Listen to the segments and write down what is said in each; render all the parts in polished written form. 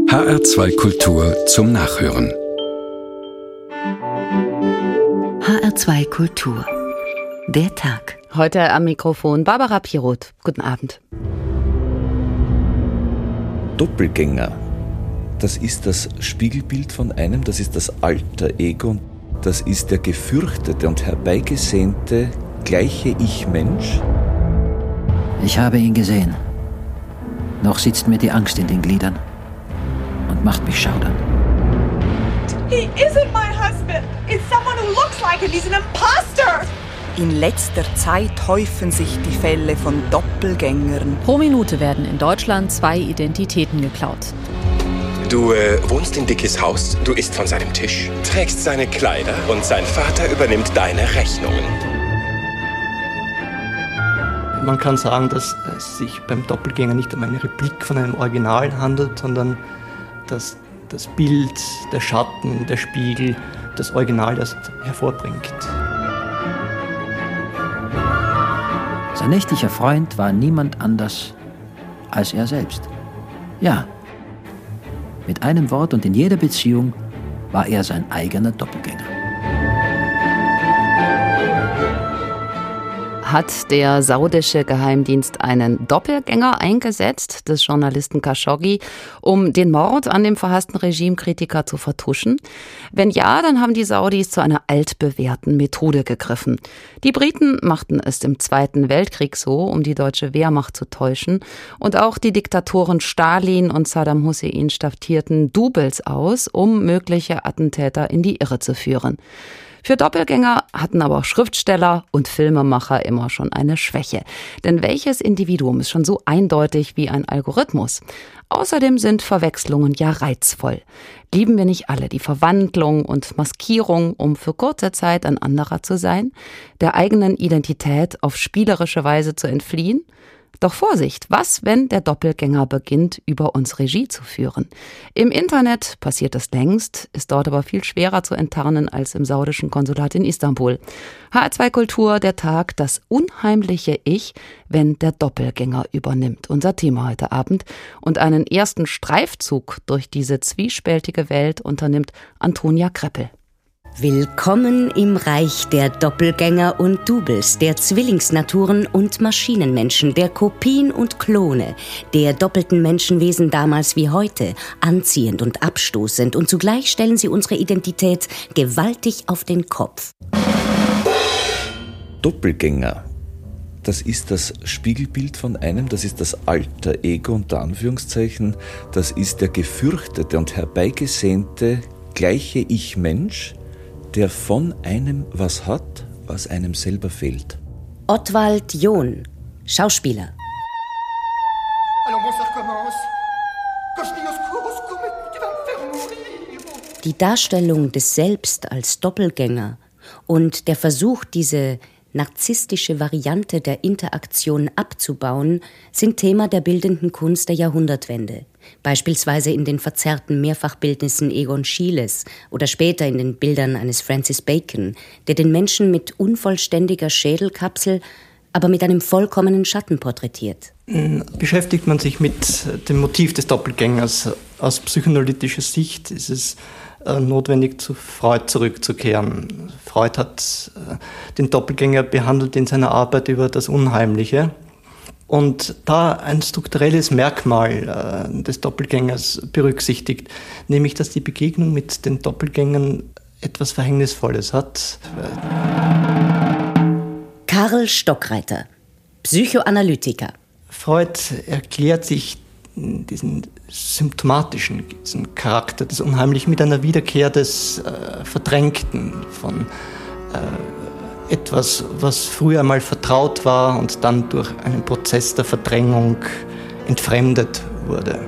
HR2 Kultur zum Nachhören. HR2 Kultur. Der Tag. Heute am Mikrofon Barbara Piroth. Guten Abend. Doppelgänger, das ist das Spiegelbild von einem, das ist das Alter Ego, das ist der gefürchtete und herbeigesehnte gleiche Ich-Mensch. Ich habe ihn gesehen. Noch sitzt mir die Angst in den Gliedern und macht mich schaudern. He isn't my husband. It's someone who looks like him. He's an imposter. In letzter Zeit häufen sich die Fälle von Doppelgängern. Pro Minute werden in Deutschland 2 Identitäten geklaut. Du wohnst in Dickes Haus, du isst von seinem Tisch, trägst seine Kleider und sein Vater übernimmt deine Rechnungen. Man kann sagen, dass es sich beim Doppelgänger nicht um eine Replik von einem Original handelt, sondern dass das Bild, der Schatten, der Spiegel, das Original das hervorbringt. Sein nächtlicher Freund war niemand anders als er selbst. Ja, mit einem Wort und in jeder Beziehung war er sein eigener Doppelgänger. Hat der saudische Geheimdienst einen Doppelgänger eingesetzt, des Journalisten Khashoggi, um den Mord an dem verhassten Regimekritiker zu vertuschen? Wenn ja, dann haben die Saudis zu einer altbewährten Methode gegriffen. Die Briten machten es im Zweiten Weltkrieg so, um die deutsche Wehrmacht zu täuschen. Und auch die Diktatoren Stalin und Saddam Hussein staffierten Doubles aus, um mögliche Attentäter in die Irre zu führen. Für Doppelgänger hatten aber auch Schriftsteller und Filmemacher immer schon eine Schwäche. Denn welches Individuum ist schon so eindeutig wie ein Algorithmus? Außerdem sind Verwechslungen ja reizvoll. Lieben wir nicht alle die Verwandlung und Maskierung, um für kurze Zeit ein anderer zu sein, der eigenen Identität auf spielerische Weise zu entfliehen? Doch Vorsicht, was, wenn der Doppelgänger beginnt, über uns Regie zu führen? Im Internet passiert es längst, ist dort aber viel schwerer zu enttarnen als im saudischen Konsulat in Istanbul. HR2 Kultur, der Tag, das unheimliche Ich, wenn der Doppelgänger übernimmt. Unser Thema heute Abend. Und einen ersten Streifzug durch diese zwiespältige Welt unternimmt Antonia Kreppel. Willkommen im Reich der Doppelgänger und Doubles, der Zwillingsnaturen und Maschinenmenschen, der Kopien und Klone, der doppelten Menschenwesen damals wie heute, anziehend und abstoßend, und zugleich stellen sie unsere Identität gewaltig auf den Kopf. Doppelgänger, das ist das Spiegelbild von einem, das ist das Alter Ego unter Anführungszeichen, das ist der gefürchtete und herbeigesehnte gleiche Ich-Mensch, der von einem was hat, was einem selber fehlt. Ottwald John, Schauspieler. Die Darstellung des Selbst als Doppelgänger und der Versuch, diese narzisstische Variante der Interaktion abzubauen, sind Thema der bildenden Kunst der Jahrhundertwende. Beispielsweise in den verzerrten Mehrfachbildnissen Egon Schieles oder später in den Bildern eines Francis Bacon, der den Menschen mit unvollständiger Schädelkapsel, aber mit einem vollkommenen Schatten porträtiert. Beschäftigt man sich mit dem Motiv des Doppelgängers aus psychoanalytischer Sicht, ist es notwendig, zu Freud zurückzukehren. Freud hat den Doppelgänger behandelt in seiner Arbeit über das Unheimliche und da ein strukturelles Merkmal des Doppelgängers berücksichtigt, nämlich, dass die Begegnung mit den Doppelgängern etwas Verhängnisvolles hat. Karl Stockreiter, Psychoanalytiker. Freud erklärt sich diesen symptomatischen, diesen Charakter des Unheimlichen mit einer Wiederkehr des Verdrängten, von etwas, was früher einmal vertraut war und dann durch einen Prozess der Verdrängung entfremdet wurde.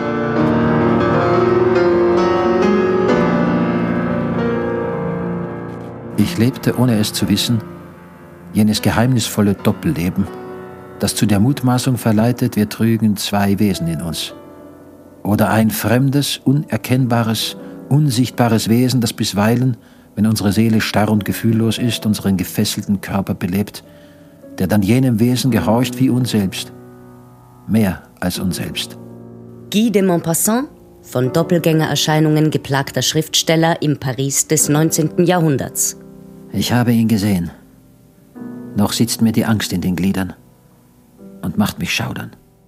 Ich lebte, ohne es zu wissen, jenes geheimnisvolle Doppelleben, das zu der Mutmaßung verleitet, wir trügen 2 Wesen in uns. Oder ein fremdes, unerkennbares, unsichtbares Wesen, das bisweilen, wenn unsere Seele starr und gefühllos ist, unseren gefesselten Körper belebt, der dann jenem Wesen gehorcht wie uns selbst, mehr als uns selbst. Guy de Maupassant, von Doppelgängererscheinungen geplagter Schriftsteller im Paris des 19. Jahrhunderts. Ich habe ihn gesehen. Noch sitzt mir die Angst in den Gliedern und macht mich schaudern.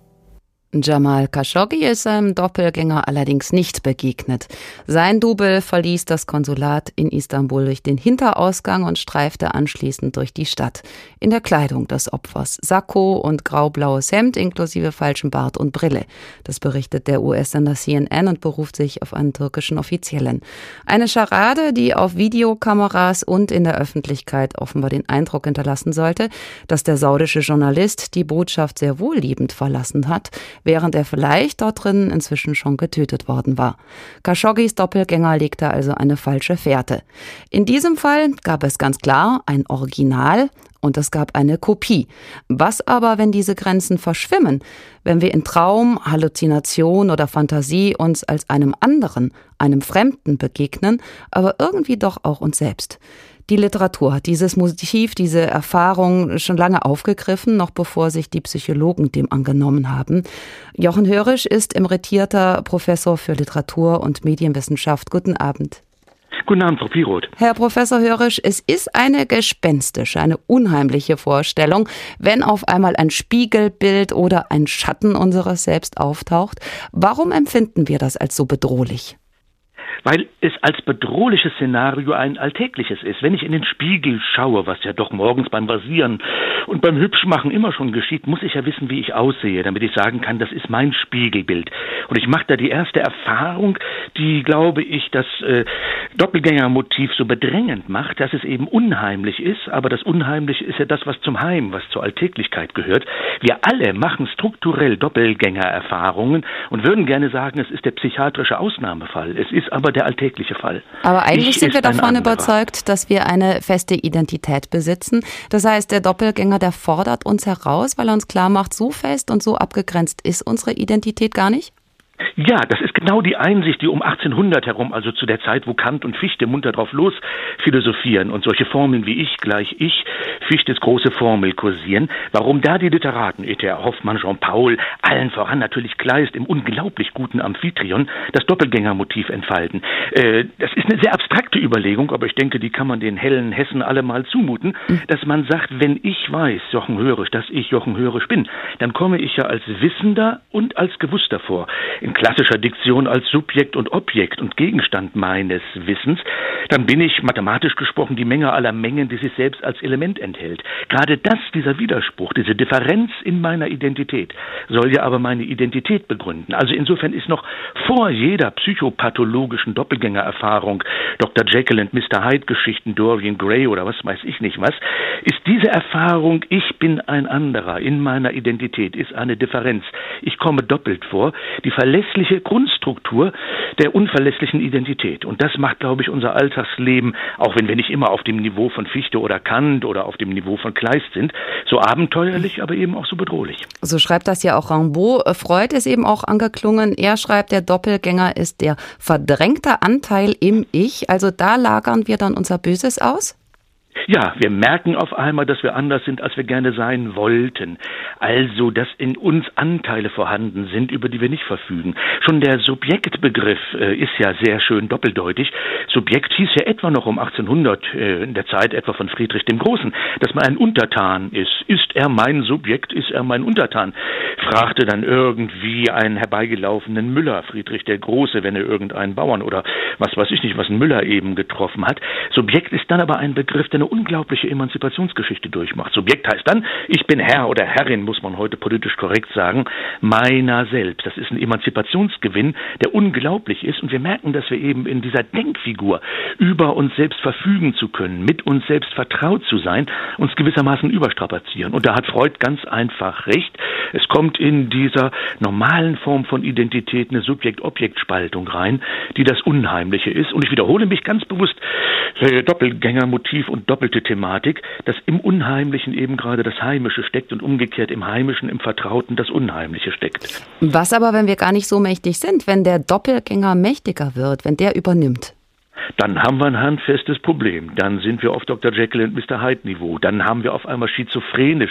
Jamal Khashoggi ist seinem Doppelgänger allerdings nicht begegnet. Sein Double verließ das Konsulat in Istanbul durch den Hinterausgang und streifte anschließend durch die Stadt. In der Kleidung des Opfers. Sakko und graublaues Hemd inklusive falschem Bart und Brille. Das berichtet der US-Sender CNN und beruft sich auf einen türkischen Offiziellen. Eine Scharade, die auf Videokameras und in der Öffentlichkeit offenbar den Eindruck hinterlassen sollte, dass der saudische Journalist die Botschaft sehr wohlliebend verlassen hat, während er vielleicht dort drin inzwischen schon getötet worden war. Khashoggis Doppelgänger legte also eine falsche Fährte. In diesem Fall gab es ganz klar ein Original und es gab eine Kopie. Was aber, wenn diese Grenzen verschwimmen? Wenn wir in Traum, Halluzination oder Fantasie uns als einem anderen, einem Fremden begegnen, aber irgendwie doch auch uns selbst? Die Literatur hat dieses Motiv, diese Erfahrung schon lange aufgegriffen, noch bevor sich die Psychologen dem angenommen haben. Jochen Hörisch ist emeritierter Professor für Literatur und Medienwissenschaft. Guten Abend. Guten Abend, Frau Piroth. Herr Professor Hörisch, es ist eine gespenstische, eine unheimliche Vorstellung, wenn auf einmal ein Spiegelbild oder ein Schatten unseres Selbst auftaucht. Warum empfinden wir das als so bedrohlich? Weil es als bedrohliches Szenario ein alltägliches ist. Wenn ich in den Spiegel schaue, was ja doch morgens beim Rasieren und beim Hübschmachen immer schon geschieht, muss ich ja wissen, wie ich aussehe, damit ich sagen kann, das ist mein Spiegelbild. Und ich mache da die erste Erfahrung, die, glaube ich, das Doppelgängermotiv so bedrängend macht, dass es eben unheimlich ist. Aber das Unheimliche ist ja das, was zum Heim, was zur Alltäglichkeit gehört. Wir alle machen strukturell Doppelgängererfahrungen und würden gerne sagen, es ist der psychiatrische Ausnahmefall. Es ist aber der alltägliche Fall. Aber eigentlich sind wir davon überzeugt, dass wir eine feste Identität besitzen. Das heißt, der Doppelgänger, der fordert uns heraus, weil er uns klar macht, so fest und so abgegrenzt ist unsere Identität gar nicht? Ja, das ist genau die Einsicht, die um 1800 herum, also zu der Zeit, wo Kant und Fichte munter drauf los philosophieren und solche Formeln wie ich gleich ich, Fichtes große Formel kursieren, warum da die Literaten, E.T.A. Hoffmann, Jean-Paul, allen voran natürlich Kleist im unglaublich guten Amphitryon, das Doppelgängermotiv entfalten. Das ist eine sehr abstrakte Überlegung, aber ich denke, die kann man den hellen Hessen alle mal zumuten, dass man sagt, wenn ich weiß, Jochen Hörisch, dass ich Jochen Hörisch bin, dann komme ich ja als Wissender und als Gewusster vor. In klassischer Diktion als Subjekt und Objekt und Gegenstand meines Wissens, dann bin ich, mathematisch gesprochen, die Menge aller Mengen, die sich selbst als Element enthält. Gerade das, dieser Widerspruch, diese Differenz in meiner Identität, soll ja aber meine Identität begründen. Also insofern ist noch vor jeder psychopathologischen Doppelgängererfahrung, Dr. Jekyll und Mr. Hyde Geschichten, Dorian Gray oder was weiß ich nicht was, ist diese Erfahrung, ich bin ein anderer in meiner Identität, ist eine Differenz. Ich komme doppelt vor, die verlässliche Grundstruktur der unverlässlichen Identität. Und das macht, glaube ich, unser Alltagsleben, auch wenn wir nicht immer auf dem Niveau von Fichte oder Kant oder auf dem Niveau von Kleist sind, so abenteuerlich, aber eben auch so bedrohlich. So schreibt das ja auch Rimbaud. Freud ist eben auch angeklungen. Er schreibt, der Doppelgänger ist der verdrängte Anteil im Ich. Also da lagern wir dann unser Böses aus? Ja, wir merken auf einmal, dass wir anders sind, als wir gerne sein wollten. Also, dass in uns Anteile vorhanden sind, über die wir nicht verfügen. Schon der Subjektbegriff ist ja sehr schön doppeldeutig. Subjekt hieß ja etwa noch um 1800, in der Zeit etwa von Friedrich dem Großen, dass man ein Untertan ist. Ist er mein Subjekt, ist er mein Untertan? Fragte dann irgendwie einen herbeigelaufenen Müller, Friedrich der Große, wenn er irgendeinen Bauern oder was weiß ich nicht, was ein Müller eben getroffen hat. Subjekt ist dann aber ein Begriff, der eine unglaubliche Emanzipationsgeschichte durchmacht. Subjekt heißt dann, ich bin Herr oder Herrin, muss man heute politisch korrekt sagen, meiner selbst. Das ist ein Emanzipationsgewinn, der unglaublich ist. Und wir merken, dass wir eben in dieser Denkfigur über uns selbst verfügen zu können, mit uns selbst vertraut zu sein, uns gewissermaßen überstrapazieren. Und da hat Freud ganz einfach recht. Es kommt in dieser normalen Form von Identität eine Subjekt-Objekt-Spaltung rein, die das Unheimliche ist. Und ich wiederhole mich ganz bewusst, Doppelgängermotiv und doppelte Thematik, dass im Unheimlichen eben gerade das Heimische steckt und umgekehrt im Heimischen, im Vertrauten das Unheimliche steckt. Was aber, wenn wir gar nicht so mächtig sind, wenn der Doppelgänger mächtiger wird, wenn der übernimmt? dann haben wir ein handfestes Problem. Dann sind wir auf Dr. Jekyll und Mr. Hyde Niveau. Dann haben wir auf einmal schizoide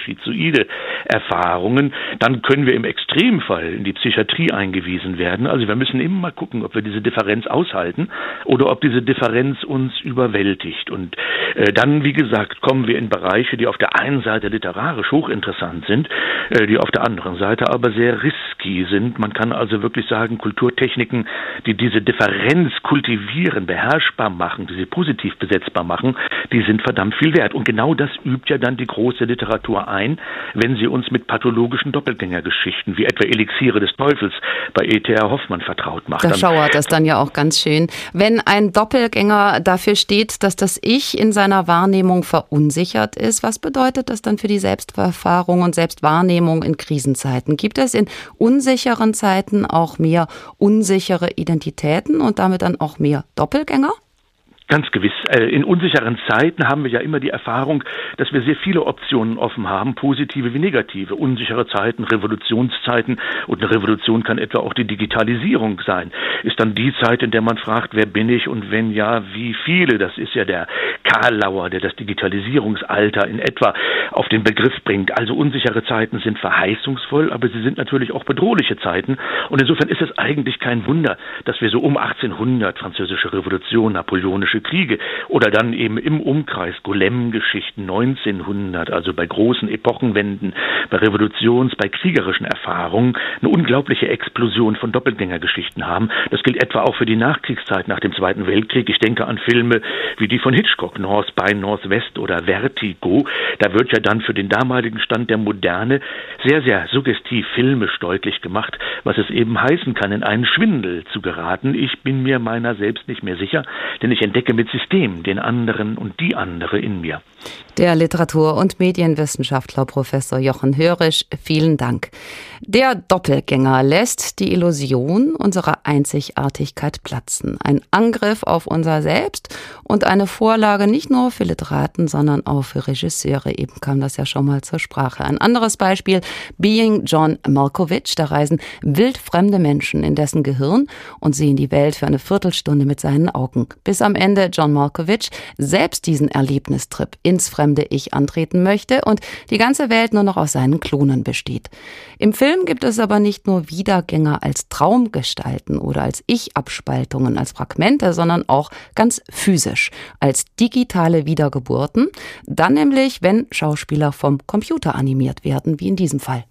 Erfahrungen. Dann können wir im Extremfall in die Psychiatrie eingewiesen werden. Also wir müssen immer mal gucken, ob wir diese Differenz aushalten oder ob diese Differenz uns überwältigt. Und dann, wie gesagt, kommen wir in Bereiche, die auf der einen Seite literarisch hochinteressant sind, die auf der anderen Seite aber sehr risky sind. Man kann also wirklich sagen, Kulturtechniken, die diese Differenz kultivieren, beherrschbar machen, die sie positiv besetzbar machen, die sind verdammt viel wert. Und genau das übt ja dann die große Literatur ein, wenn sie uns mit pathologischen Doppelgängergeschichten, wie etwa Elixiere des Teufels bei E.T.R. Hoffmann vertraut macht. Da schauert es dann ja auch ganz schön. Wenn ein Doppelgänger dafür steht, dass das Ich in seiner Wahrnehmung verunsichert ist, was bedeutet das dann für die Selbsterfahrung und Selbstwahrnehmung in Krisenzeiten? Gibt es in unsicheren Zeiten auch mehr unsichere Identitäten und damit dann auch mehr Doppelgänger? Ganz gewiss. In unsicheren Zeiten haben wir ja immer die Erfahrung, dass wir sehr viele Optionen offen haben, positive wie negative. Unsichere Zeiten, Revolutionszeiten, und eine Revolution kann etwa auch die Digitalisierung sein. Ist dann die Zeit, in der man fragt, wer bin ich und wenn ja, wie viele? Das ist ja der Karl Lauer, der das Digitalisierungsalter in etwa auf den Begriff bringt. Also unsichere Zeiten sind verheißungsvoll, aber sie sind natürlich auch bedrohliche Zeiten. Und insofern ist es eigentlich kein Wunder, dass wir so um 1800, französische Revolution, napoleonische Kriege oder dann eben im Umkreis Golem-Geschichten 1900, also bei großen Epochenwenden, bei bei kriegerischen Erfahrungen, eine unglaubliche Explosion von Doppelgängergeschichten haben. Das gilt etwa auch für die Nachkriegszeit nach dem Zweiten Weltkrieg. Ich denke an Filme wie die von Hitchcock, North by Northwest oder Vertigo. Da wird ja dann für den damaligen Stand der Moderne sehr, sehr suggestiv filmisch deutlich gemacht, was es eben heißen kann, in einen Schwindel zu geraten. Ich bin mir meiner selbst nicht mehr sicher, denn ich entdecke mit System den anderen und die andere in mir. Der Literatur- und Medienwissenschaftler Professor Jochen Hörisch, vielen Dank. Der Doppelgänger lässt die Illusion unserer Einzigartigkeit platzen. Ein Angriff auf unser Selbst und eine Vorlage nicht nur für Literaten, sondern auch für Regisseure. Eben kam das ja schon mal zur Sprache. Ein anderes Beispiel, Being John Malkovich. Da reisen wildfremde Menschen in dessen Gehirn und sehen die Welt für eine Viertelstunde mit seinen Augen. Bis am Ende John Malkovich selbst diesen Erlebnistrip ins fremde Ich antreten möchte und die ganze Welt nur noch aus seinen Klonen besteht. Im Film gibt es aber nicht nur Wiedergänger als Traumgestalten oder als Ich-Abspaltungen, als Fragmente, sondern auch ganz physisch, als digitale Wiedergeburten. Dann nämlich, wenn Schauspieler vom Computer animiert werden, wie in diesem Fall.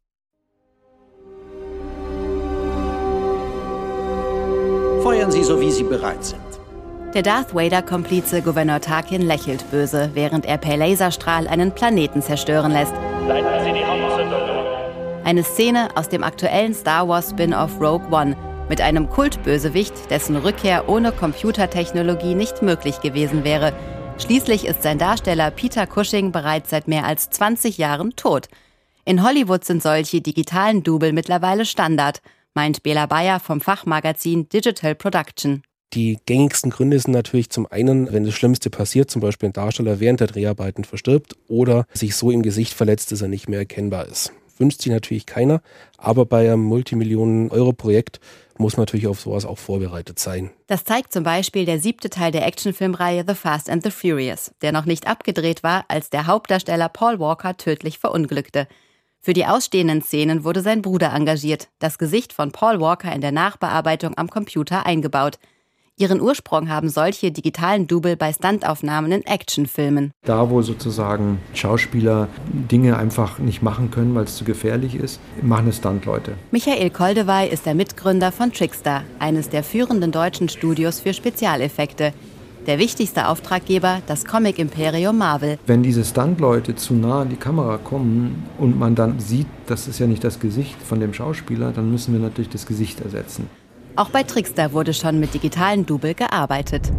Feuern Sie, so wie Sie bereit sind. Der Darth Vader-Komplize Gouverneur Tarkin lächelt böse, während er per Laserstrahl einen Planeten zerstören lässt. Leiten Sie die Hauptzündung. Eine Szene aus dem aktuellen Star Wars Spin-off Rogue One mit einem Kultbösewicht, dessen Rückkehr ohne Computertechnologie nicht möglich gewesen wäre. Schließlich ist sein Darsteller Peter Cushing bereits seit mehr als 20 Jahren tot. In Hollywood sind solche digitalen Double mittlerweile Standard, meint Bela Bayer vom Fachmagazin Digital Production. Die gängigsten Gründe sind natürlich zum einen, wenn das Schlimmste passiert, zum Beispiel ein Darsteller während der Dreharbeiten verstirbt oder sich so im Gesicht verletzt, dass er nicht mehr erkennbar ist. Wünscht sich natürlich keiner, aber bei einem Multimillionen-Euro-Projekt muss man natürlich auf sowas auch vorbereitet sein. Das zeigt zum Beispiel der 7. Teil der Actionfilmreihe The Fast and the Furious, der noch nicht abgedreht war, als der Hauptdarsteller Paul Walker tödlich verunglückte. Für die ausstehenden Szenen wurde sein Bruder engagiert, das Gesicht von Paul Walker in der Nachbearbeitung am Computer eingebaut. Ihren Ursprung haben solche digitalen Double bei Stuntaufnahmen in Actionfilmen. Da, wo sozusagen Schauspieler Dinge einfach nicht machen können, weil es zu gefährlich ist, machen es Stuntleute. Michael Koldewey ist der Mitgründer von Trickstar, eines der führenden deutschen Studios für Spezialeffekte. Der wichtigste Auftraggeber, das Comic-Imperium Marvel. Wenn diese Stuntleute zu nah an die Kamera kommen und man dann sieht, das ist ja nicht das Gesicht von dem Schauspieler, dann müssen wir natürlich das Gesicht ersetzen. Auch bei Trickstar wurde schon mit digitalen Double gearbeitet.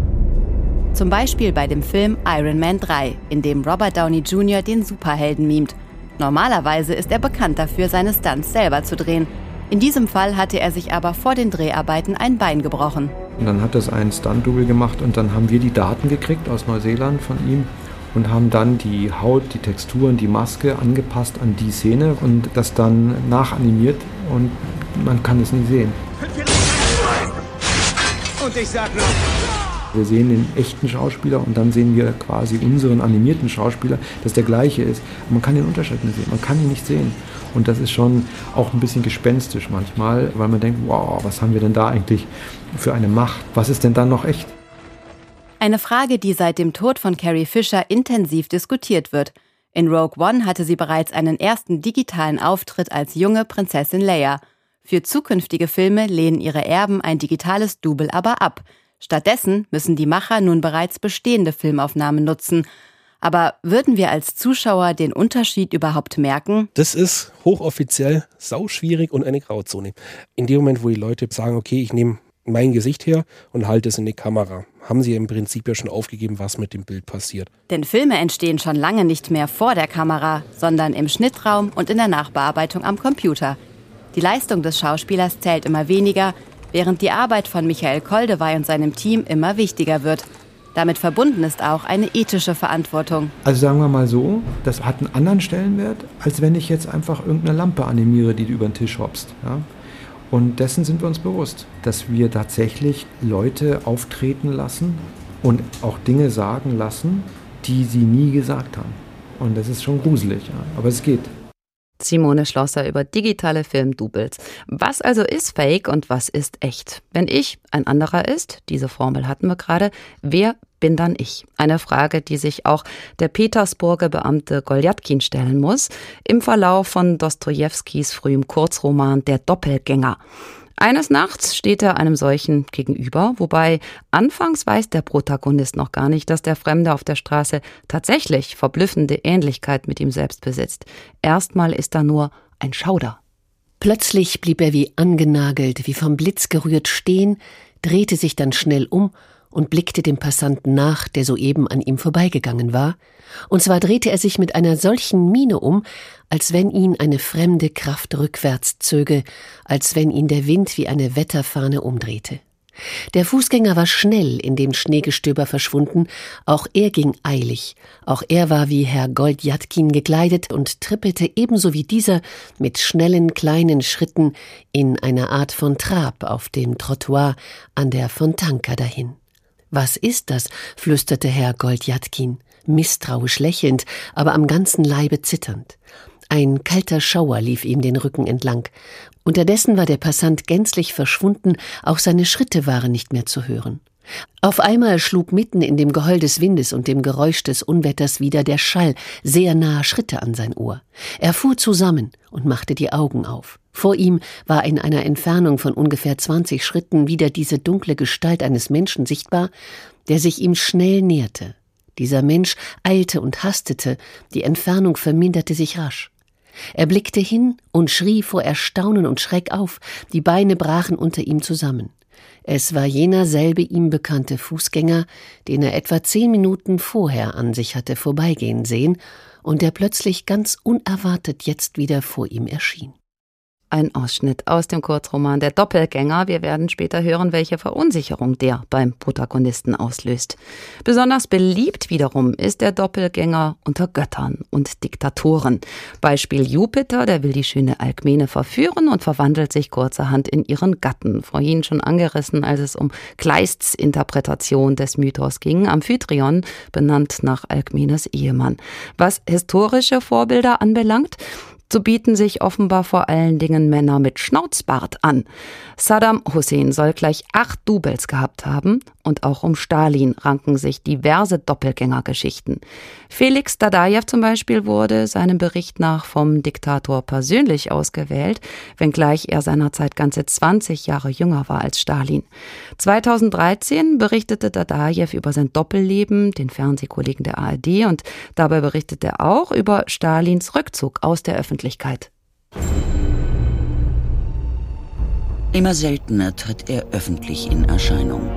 Zum Beispiel bei dem Film Iron Man 3, in dem Robert Downey Jr. den Superhelden mimt. Normalerweise ist er bekannt dafür, seine Stunts selber zu drehen. In diesem Fall hatte er sich aber vor den Dreharbeiten ein Bein gebrochen. Und dann hat das ein Stunt-Double gemacht und dann haben wir die Daten gekriegt aus Neuseeland von ihm und haben dann die Haut, die Texturen, die Maske angepasst an die Szene und das dann nachanimiert und man kann es nie sehen. Und ich sag noch, Wir sehen den echten Schauspieler und dann sehen wir quasi unseren animierten Schauspieler, dass der gleiche ist. Und man kann den Unterschied nicht sehen, man kann ihn nicht sehen. Und das ist schon auch ein bisschen gespenstisch manchmal, weil man denkt, wow, was haben wir denn da eigentlich für eine Macht? Was ist denn dann noch echt? Eine Frage, die seit dem Tod von Carrie Fisher intensiv diskutiert wird. In Rogue One hatte sie bereits einen ersten digitalen Auftritt als junge Prinzessin Leia. Für zukünftige Filme lehnen ihre Erben ein digitales Double aber ab. Stattdessen müssen die Macher nun bereits bestehende Filmaufnahmen nutzen. Aber würden wir als Zuschauer den Unterschied überhaupt merken? Das ist hochoffiziell, sauschwierig und eine Grauzone. In dem Moment, wo die Leute sagen, okay, ich nehme mein Gesicht her und halte es in die Kamera, haben sie im Prinzip ja schon aufgegeben, was mit dem Bild passiert. Denn Filme entstehen schon lange nicht mehr vor der Kamera, sondern im Schnittraum und in der Nachbearbeitung am Computer. Die Leistung des Schauspielers zählt immer weniger, während die Arbeit von Michael Koldewey und seinem Team immer wichtiger wird. Damit verbunden ist auch eine ethische Verantwortung. Also sagen wir mal so, das hat einen anderen Stellenwert, als wenn ich jetzt einfach irgendeine Lampe animiere, die du über den Tisch hopst. Ja? Und dessen sind wir uns bewusst, dass wir tatsächlich Leute auftreten lassen und auch Dinge sagen lassen, die sie nie gesagt haben. Und das ist schon gruselig, ja? Aber es geht. Simone Schlosser über digitale Filmdoubles. Was also ist Fake und was ist echt? Wenn ich ein anderer ist, diese Formel hatten wir gerade, wer bin dann ich? Eine Frage, die sich auch der Petersburger Beamte Goljatkin stellen muss, im Verlauf von Dostojewskis frühem Kurzroman Der Doppelgänger. Eines Nachts steht er einem solchen gegenüber, wobei anfangs weiß der Protagonist noch gar nicht, dass der Fremde auf der Straße tatsächlich verblüffende Ähnlichkeit mit ihm selbst besitzt. Erstmal ist er nur ein Schauder. Plötzlich blieb er wie angenagelt, wie vom Blitz gerührt stehen, drehte sich dann schnell um und blickte dem Passanten nach, der soeben an ihm vorbeigegangen war. Und zwar drehte er sich mit einer solchen Miene um, als wenn ihn eine fremde Kraft rückwärts zöge, als wenn ihn der Wind wie eine Wetterfahne umdrehte. Der Fußgänger war schnell in dem Schneegestöber verschwunden, auch er ging eilig, auch er war wie Herr Goljatkin gekleidet und trippelte ebenso wie dieser mit schnellen kleinen Schritten in einer Art von Trab auf dem Trottoir an der Fontanka dahin. »Was ist das?« flüsterte Herr Goljatkin, misstrauisch lächelnd, aber am ganzen Leibe zitternd. Ein kalter Schauer lief ihm den Rücken entlang. Unterdessen war der Passant gänzlich verschwunden, auch seine Schritte waren nicht mehr zu hören. Auf einmal schlug mitten in dem Geheul des Windes und dem Geräusch des Unwetters wieder der Schall sehr naher Schritte an sein Ohr. Er fuhr zusammen und machte die Augen auf. Vor ihm war in einer Entfernung von ungefähr 20 Schritten wieder diese dunkle Gestalt eines Menschen sichtbar, der sich ihm schnell näherte. Dieser Mensch eilte und hastete, die Entfernung verminderte sich rasch. Er blickte hin und schrie vor Erstaunen und Schreck auf, die Beine brachen unter ihm zusammen. Es war jener selbe ihm bekannte Fußgänger, den er etwa 10 Minuten vorher an sich hatte vorbeigehen sehen und der plötzlich ganz unerwartet jetzt wieder vor ihm erschien. Ein Ausschnitt aus dem Kurzroman Der Doppelgänger. Wir werden später hören, welche Verunsicherung der beim Protagonisten auslöst. Besonders beliebt wiederum ist der Doppelgänger unter Göttern und Diktatoren. Beispiel Jupiter, der will die schöne Alkmene verführen und verwandelt sich kurzerhand in ihren Gatten. Vorhin schon angerissen, als es um Kleists Interpretation des Mythos ging. Amphitryon, benannt nach Alkmenes Ehemann. Was historische Vorbilder anbelangt, so bieten sich offenbar vor allen Dingen Männer mit Schnauzbart an. Saddam Hussein soll gleich 8 Doubles gehabt haben und auch um Stalin ranken sich diverse Doppelgängergeschichten. Felix Dadajew zum Beispiel wurde seinem Bericht nach vom Diktator persönlich ausgewählt, wenngleich er seinerzeit ganze 20 Jahre jünger war als Stalin. 2013 berichtete Dadajew über sein Doppelleben, den Fernsehkollegen der ARD, und dabei berichtete er auch über Stalins Rückzug aus der Öffentlichkeit. Immer seltener tritt er öffentlich in Erscheinung.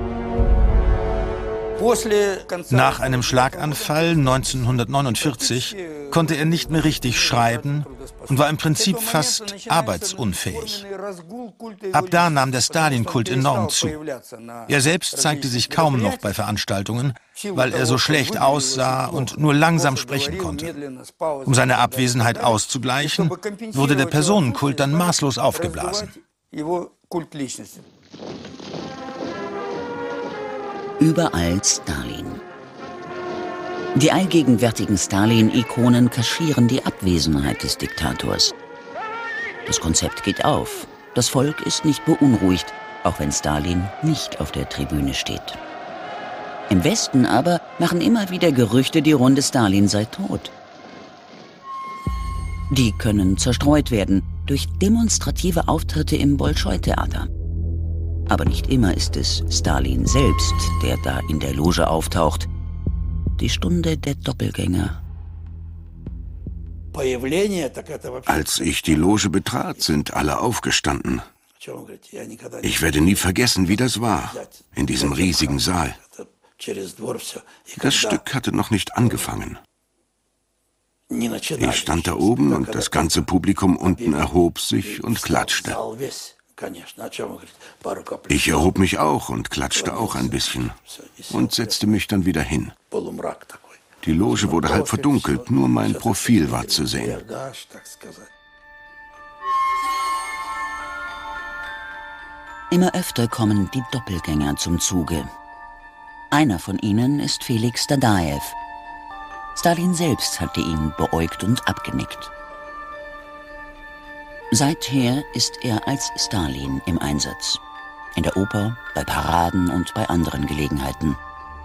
Nach einem Schlaganfall 1949 konnte er nicht mehr richtig schreiben und war im Prinzip fast arbeitsunfähig. Ab da nahm der Stalin-Kult enorm zu. Er selbst zeigte sich kaum noch bei Veranstaltungen, weil er so schlecht aussah und nur langsam sprechen konnte. Um seine Abwesenheit auszugleichen, wurde der Personenkult dann maßlos aufgeblasen. Überall Stalin. Die allgegenwärtigen Stalin-Ikonen kaschieren die Abwesenheit des Diktators. Das Konzept geht auf. Das Volk ist nicht beunruhigt, auch wenn Stalin nicht auf der Tribüne steht. Im Westen aber machen immer wieder Gerüchte die Runde, Stalin sei tot. Die können zerstreut werden durch demonstrative Auftritte im Bolschoi-Theater. Aber nicht immer ist es Stalin selbst, der da in der Loge auftaucht. Die Stunde der Doppelgänger. Als ich die Loge betrat, sind alle aufgestanden. Ich werde nie vergessen, wie das war, in diesem riesigen Saal. Das Stück hatte noch nicht angefangen. Ich stand da oben und das ganze Publikum unten erhob sich und klatschte. Ich erhob mich auch und klatschte auch ein bisschen und setzte mich dann wieder hin. Die Loge wurde halb verdunkelt, nur mein Profil war zu sehen. Immer öfter kommen die Doppelgänger zum Zuge. Einer von ihnen ist Felix Dadajew. Stalin selbst hatte ihn beäugt und abgenickt. Seither ist er als Stalin im Einsatz. In der Oper, bei Paraden und bei anderen Gelegenheiten.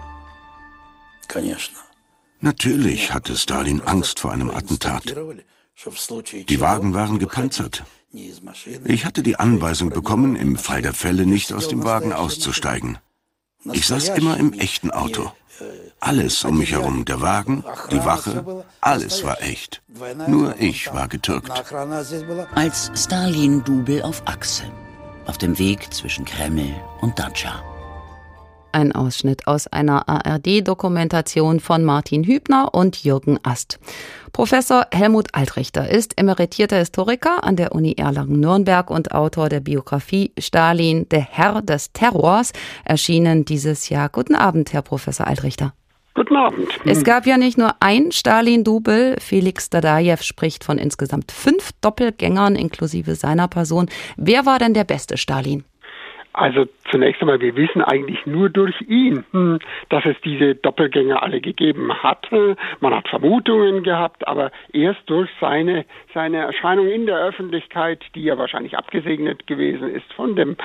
Natürlich hatte Stalin Angst vor einem Attentat. Die Wagen waren gepanzert. Ich hatte die Anweisung bekommen, im Fall der Fälle nicht aus dem Wagen auszusteigen. Ich saß immer im echten Auto. Alles um mich herum, der Wagen, die Wache, alles war echt. Nur ich war getürkt. Als Stalin-Double auf Achse, auf dem Weg zwischen Kreml und Datscha. Ein Ausschnitt aus einer ARD-Dokumentation von Martin Hübner und Jürgen Ast. Professor Helmut Altrichter ist emeritierter Historiker an der Uni Erlangen-Nürnberg und Autor der Biografie Stalin, der Herr des Terrors, erschienen dieses Jahr. Guten Abend, Herr Professor Altrichter. Guten Abend. Es gab ja nicht nur ein Stalin-Double. Felix Dadajew spricht von insgesamt 5 Doppelgängern inklusive seiner Person. Wer war denn der beste Stalin? Also zunächst einmal, wir wissen eigentlich nur durch ihn, dass es diese Doppelgänger alle gegeben hat. Man hat Vermutungen gehabt, aber erst durch seine Erscheinung in der Öffentlichkeit, die ja wahrscheinlich abgesegnet gewesen ist von dem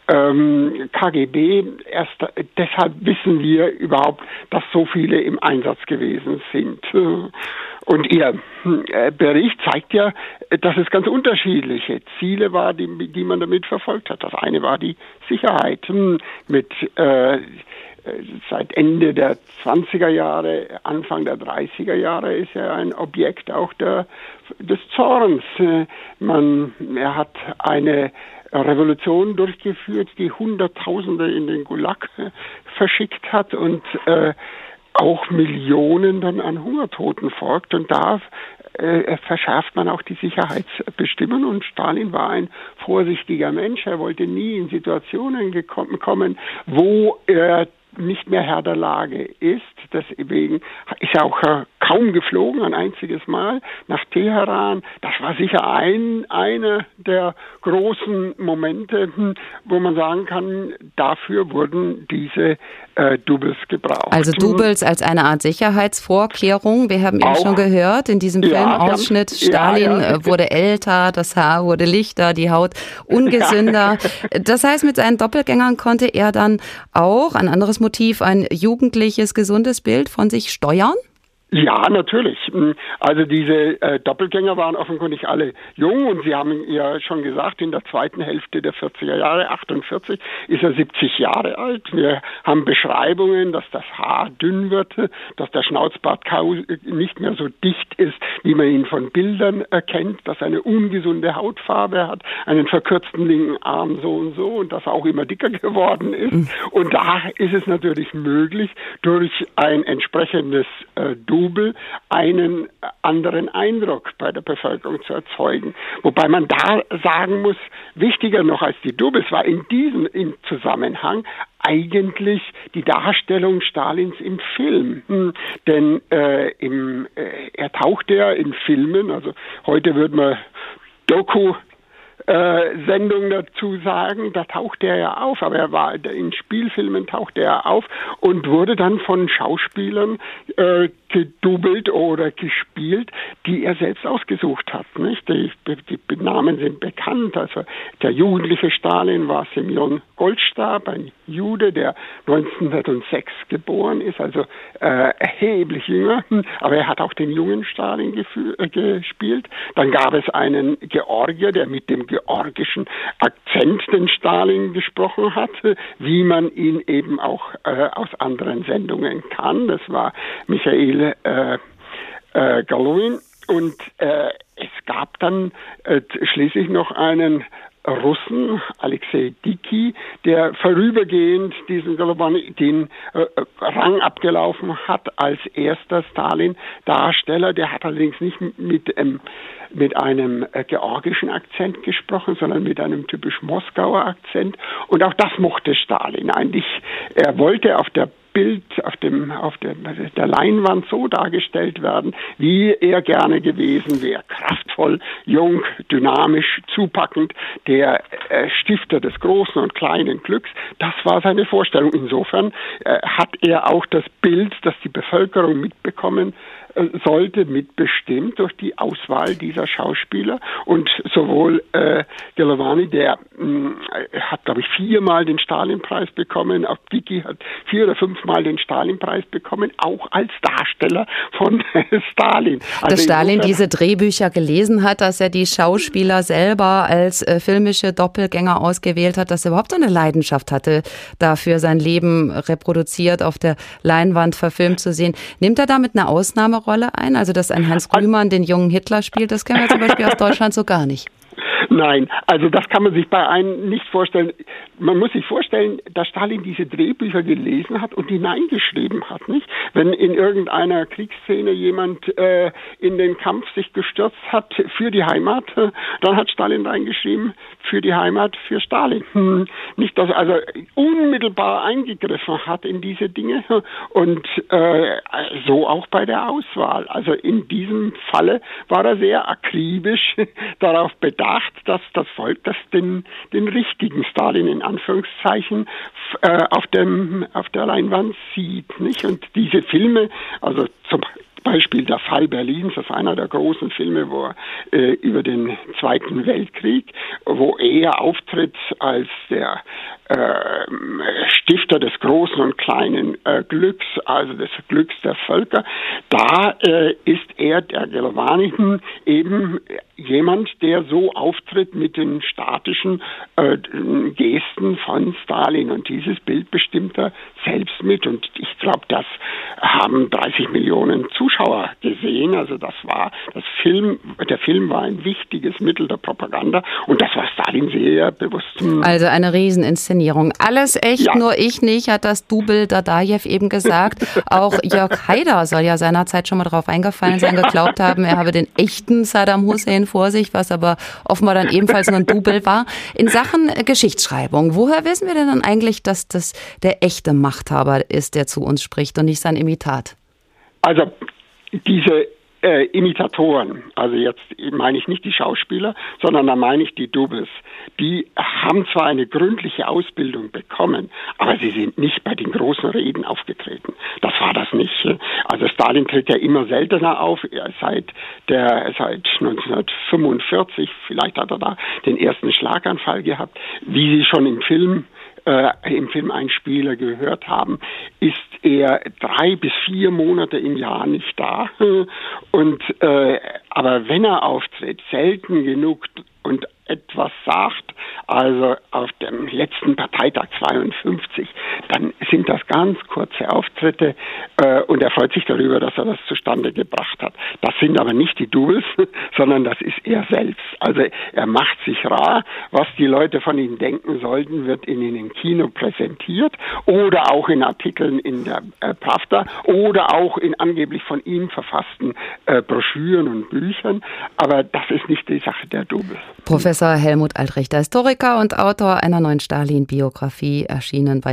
KGB, erst deshalb wissen wir überhaupt, dass so viele im Einsatz gewesen sind. Und Ihr Bericht zeigt ja, dass es ganz unterschiedliche Ziele war, die man damit verfolgt hat. Das eine war die Sicherheit. Seit Ende der 20er Jahre, Anfang der 30er Jahre ist er ein Objekt auch des Zorns. Er hat eine Revolution durchgeführt, die Hunderttausende in den Gulag verschickt hat und auch Millionen dann an Hungertoten folgt, und da verschärft man auch die Sicherheitsbestimmungen, und Stalin war ein vorsichtiger Mensch. Er wollte nie in Situationen kommen, wo er nicht mehr Herr der Lage ist. Deswegen ist er auch kaum geflogen, ein einziges Mal nach Teheran. Das war sicher einer der großen Momente, wo man sagen kann, dafür wurden diese Doubles gebraucht. Also Doubles als eine Art Sicherheitsvorkehrung. Wir haben eben schon gehört, in diesem Filmausschnitt, Stalin wurde älter, das Haar wurde lichter, die Haut ungesünder. Das heißt, mit seinen Doppelgängern konnte er dann auch, ein anderes Motiv, ein jugendliches, gesundes Bild von sich steuern? Ja, natürlich. Also diese Doppelgänger waren offenkundig alle jung, und Sie haben ja schon gesagt, in der zweiten Hälfte der 40er Jahre, 48, ist er 70 Jahre alt. Wir haben Beschreibungen, dass das Haar dünn wird, dass der Schnauzbart nicht mehr so dicht ist, wie man ihn von Bildern erkennt, dass er eine ungesunde Hautfarbe hat, einen verkürzten linken Arm so und so, und dass er auch immer dicker geworden ist. Und da ist es natürlich möglich, durch ein entsprechendes Double einen anderen Eindruck bei der Bevölkerung zu erzeugen. Wobei man da sagen muss, wichtiger noch als die Doubles war in diesem Zusammenhang eigentlich die Darstellung Stalins im Film. Denn er tauchte ja in Filmen, also heute würde man Doku Sendung dazu sagen, da tauchte er ja auf, aber in Spielfilmen tauchte er auf und wurde dann von Schauspielern gedoubelt oder gespielt, die er selbst ausgesucht hat. Nicht? Die Namen sind bekannt. Also der jugendliche Stalin war Semyon Goldstab, ein Jude, der 1906 geboren ist, also erheblich jünger, aber er hat auch den jungen Stalin gespielt. Dann gab es einen Georgier, der mit dem georgischen Akzent den Stalin gesprochen hat, wie man ihn eben auch aus anderen Sendungen kann. Das war Michail Galuin. Und es gab dann schließlich noch einen Russen, Alexei Dicki, der vorübergehend diesen Golovany den Rang abgelaufen hat als erster Stalin-Darsteller. Der hat allerdings nicht mit einem georgischen Akzent gesprochen, sondern mit einem typisch Moskauer Akzent. Und auch das mochte Stalin eigentlich. Er wollte auf der der Leinwand so dargestellt werden, wie er gerne gewesen wäre. Kraftvoll, jung, dynamisch, zupackend, der Stifter des großen und kleinen Glücks. Das war seine Vorstellung. Insofern hat er auch das Bild, das die Bevölkerung mitbekommen sollte, mitbestimmt durch die Auswahl dieser Schauspieler. Und sowohl Golovany, der hat, glaube ich, 4-mal den Stalinpreis bekommen, auch Dicki hat 4 oder 5-mal den Stalinpreis bekommen, auch als Darsteller von Stalin. Also dass Stalin diese Drehbücher gelesen hat, dass er die Schauspieler selber als filmische Doppelgänger ausgewählt hat, dass er überhaupt so eine Leidenschaft hatte, dafür sein Leben reproduziert, auf der Leinwand verfilmt zu sehen. Nimmt er damit eine Ausnahmerolle ein? Also, dass ein Hans Rühmann den jungen Hitler spielt, das kennen wir zum Beispiel aus Deutschland so gar nicht. Nein, also das kann man sich bei einem nicht vorstellen. Man muss sich vorstellen, dass Stalin diese Drehbücher gelesen hat und hineingeschrieben hat, nicht? Wenn in irgendeiner Kriegsszene jemand in den Kampf sich gestürzt hat für die Heimat, dann hat Stalin reingeschrieben, für die Heimat, für Stalin. Nicht, dass er also unmittelbar eingegriffen hat in diese Dinge und so auch bei der Auswahl. Also in diesem Falle war er sehr akribisch darauf bedacht, dass das Volk den richtigen Stalin in Anführungszeichen auf der Leinwand sieht, nicht? Und diese Filme, also zum Beispiel Der Fall Berlins, das ist einer der großen Filme, wo über den Zweiten Weltkrieg, wo er auftritt als der Stifter des großen und kleinen Glücks, also des Glücks der Völker. Da ist er, der Golovany, eben jemand, der so auftritt mit den statischen Gesten von Stalin. Und dieses Bild bestimmt er selbst mit. Und ich glaube, das haben 30 Millionen Zuschauer gesehen. Also der Film war ein wichtiges Mittel der Propaganda. Und das war Stalin sehr bewusst. Also eine Rieseninszenierung. Alles echt, ja. Nur ich nicht, hat das Double Dadajew eben gesagt. Auch Jörg Haider soll ja seinerzeit schon mal drauf eingefallen sein, geglaubt haben, er habe den echten Saddam Hussein vor sich, was aber offenbar dann ebenfalls nur ein Double war. In Sachen Geschichtsschreibung, woher wissen wir denn dann eigentlich, dass das der echte Machthaber ist, der zu uns spricht und nicht sein Imitat? Also diese Imitatoren, also jetzt meine ich nicht die Schauspieler, sondern da meine ich die Doubles, die haben zwar eine gründliche Ausbildung bekommen, aber sie sind nicht bei den großen Reden aufgetreten. Das war das nicht. Also Stalin tritt ja immer seltener auf, seit 1945, vielleicht hat er da den ersten Schlaganfall gehabt, wie Sie schon im Filmeinspieler gehört haben, ist er 3 bis 4 Monate im Jahr nicht da. Und aber wenn er auftritt, selten genug und etwas sagt, also auf dem letzten Parteitag 52, dann sind das ganz kurze Auftritte und er freut sich darüber, dass er das zustande gebracht hat. Das sind aber nicht die Doubles, sondern das ist er selbst. Also er macht sich rar, was die Leute von ihm denken sollten, wird ihnen im Kino präsentiert oder auch in Artikeln in der Pravda oder auch in angeblich von ihm verfassten Broschüren und Büchern, aber das ist nicht die Sache der Doubles. Professor Helmut Altrichter, Historiker und Autor einer neuen Stalin-Biografie, erschienen bei CH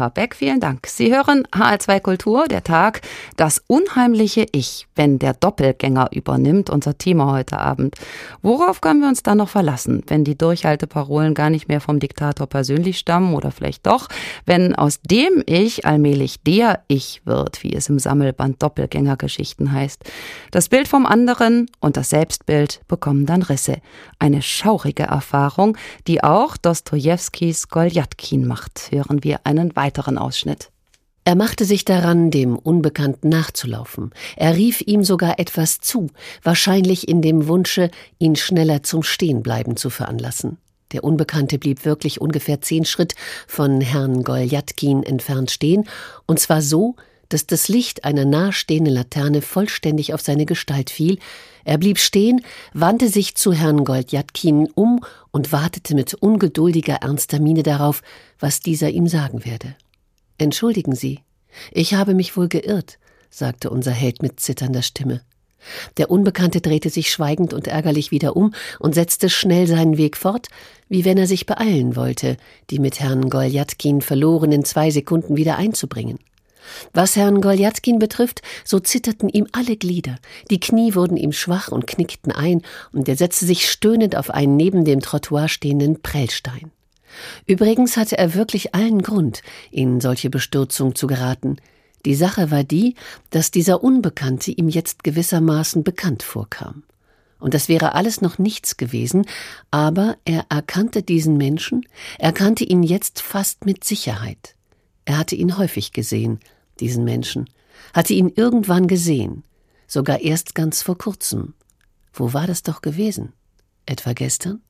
Dagmar Beck, vielen Dank. Sie hören HR2 Kultur, der Tag, das unheimliche Ich, wenn der Doppelgänger übernimmt, unser Thema heute Abend. Worauf können wir uns dann noch verlassen, wenn die Durchhalteparolen gar nicht mehr vom Diktator persönlich stammen oder vielleicht doch, wenn aus dem Ich allmählich der Ich wird, wie es im Sammelband Doppelgängergeschichten heißt. Das Bild vom anderen und das Selbstbild bekommen dann Risse. Eine schaurige Erfahrung, die auch Dostojewskis Goljatkin macht. Hören wir einen weiteren Ausschnitt. Er machte sich daran, dem Unbekannten nachzulaufen. Er rief ihm sogar etwas zu, wahrscheinlich in dem Wunsche, ihn schneller zum Stehenbleiben zu veranlassen. Der Unbekannte blieb wirklich ungefähr 10 Schritt von Herrn Goljatkin entfernt stehen, und zwar so, dass das Licht einer nahestehenden Laterne vollständig auf seine Gestalt fiel. Er blieb stehen, wandte sich zu Herrn Goljatkin um und wartete mit ungeduldiger, ernster Miene darauf, was dieser ihm sagen werde. »Entschuldigen Sie, ich habe mich wohl geirrt«, sagte unser Held mit zitternder Stimme. Der Unbekannte drehte sich schweigend und ärgerlich wieder um und setzte schnell seinen Weg fort, wie wenn er sich beeilen wollte, die mit Herrn Goljatkin verlorenen 2 Sekunden wieder einzubringen. Was Herrn Goljatkin betrifft, so zitterten ihm alle Glieder, die Knie wurden ihm schwach und knickten ein, und er setzte sich stöhnend auf einen neben dem Trottoir stehenden Prellstein. Übrigens hatte er wirklich allen Grund, in solche Bestürzung zu geraten. Die Sache war die, dass dieser Unbekannte ihm jetzt gewissermaßen bekannt vorkam. Und das wäre alles noch nichts gewesen, aber er erkannte diesen Menschen, er kannte ihn jetzt fast mit Sicherheit. Er hatte ihn häufig gesehen, diesen Menschen, hatte ihn irgendwann gesehen, sogar erst ganz vor kurzem. Wo war das doch gewesen? Etwa gestern?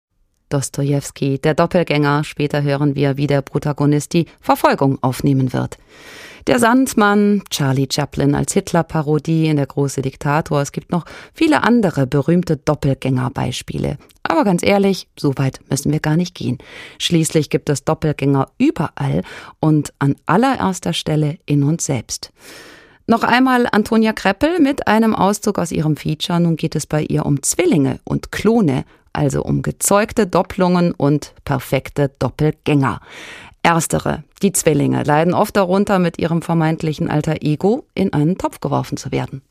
Dostojewski, der Doppelgänger. Später hören wir, wie der Protagonist die Verfolgung aufnehmen wird. Der Sandmann, Charlie Chaplin als Hitler-Parodie in Der große Diktator. Es gibt noch viele andere berühmte Doppelgänger-Beispiele. Aber ganz ehrlich, so weit müssen wir gar nicht gehen. Schließlich gibt es Doppelgänger überall und an allererster Stelle in uns selbst. Noch einmal Antonia Kreppel mit einem Auszug aus ihrem Feature. Nun geht es bei ihr um Zwillinge und Klone, also um gezeugte Doppelungen und perfekte Doppelgänger. Erstere, die Zwillinge, leiden oft darunter, mit ihrem vermeintlichen Alter Ego in einen Topf geworfen zu werden.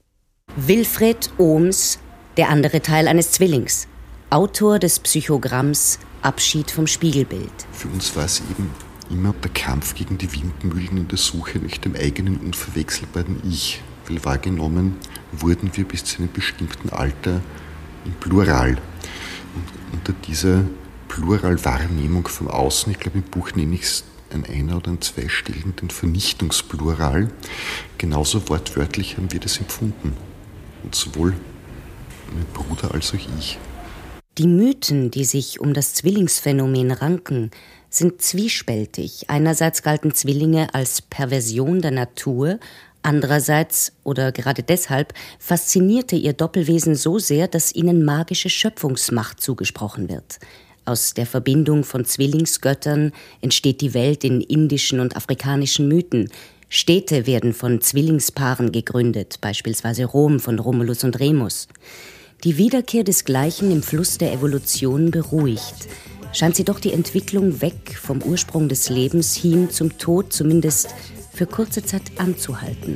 Wilfred Ohms, der andere Teil eines Zwillings. Autor des Psychogramms Abschied vom Spiegelbild. Für uns war es eben immer der Kampf gegen die Windmühlen in der Suche nach dem eigenen unverwechselbaren Ich. Weil wahrgenommen wurden wir bis zu einem bestimmten Alter im Plural. Und unter dieser Pluralwahrnehmung vom Außen, ich glaube im Buch nenne ich es an 1 oder an 2 Stellen den Vernichtungsplural, genauso wortwörtlich haben wir das empfunden. Und sowohl mein Bruder als auch ich. Die Mythen, die sich um das Zwillingsphänomen ranken, sind zwiespältig. Einerseits galten Zwillinge als Perversion der Natur, andererseits, oder gerade deshalb, faszinierte ihr Doppelwesen so sehr, dass ihnen magische Schöpfungsmacht zugesprochen wird. Aus der Verbindung von Zwillingsgöttern entsteht die Welt in indischen und afrikanischen Mythen. Städte werden von Zwillingspaaren gegründet, beispielsweise Rom von Romulus und Remus. Die Wiederkehr desgleichen im Fluss der Evolution beruhigt. Scheint sie doch die Entwicklung weg vom Ursprung des Lebens hin zum Tod zumindest für kurze Zeit anzuhalten.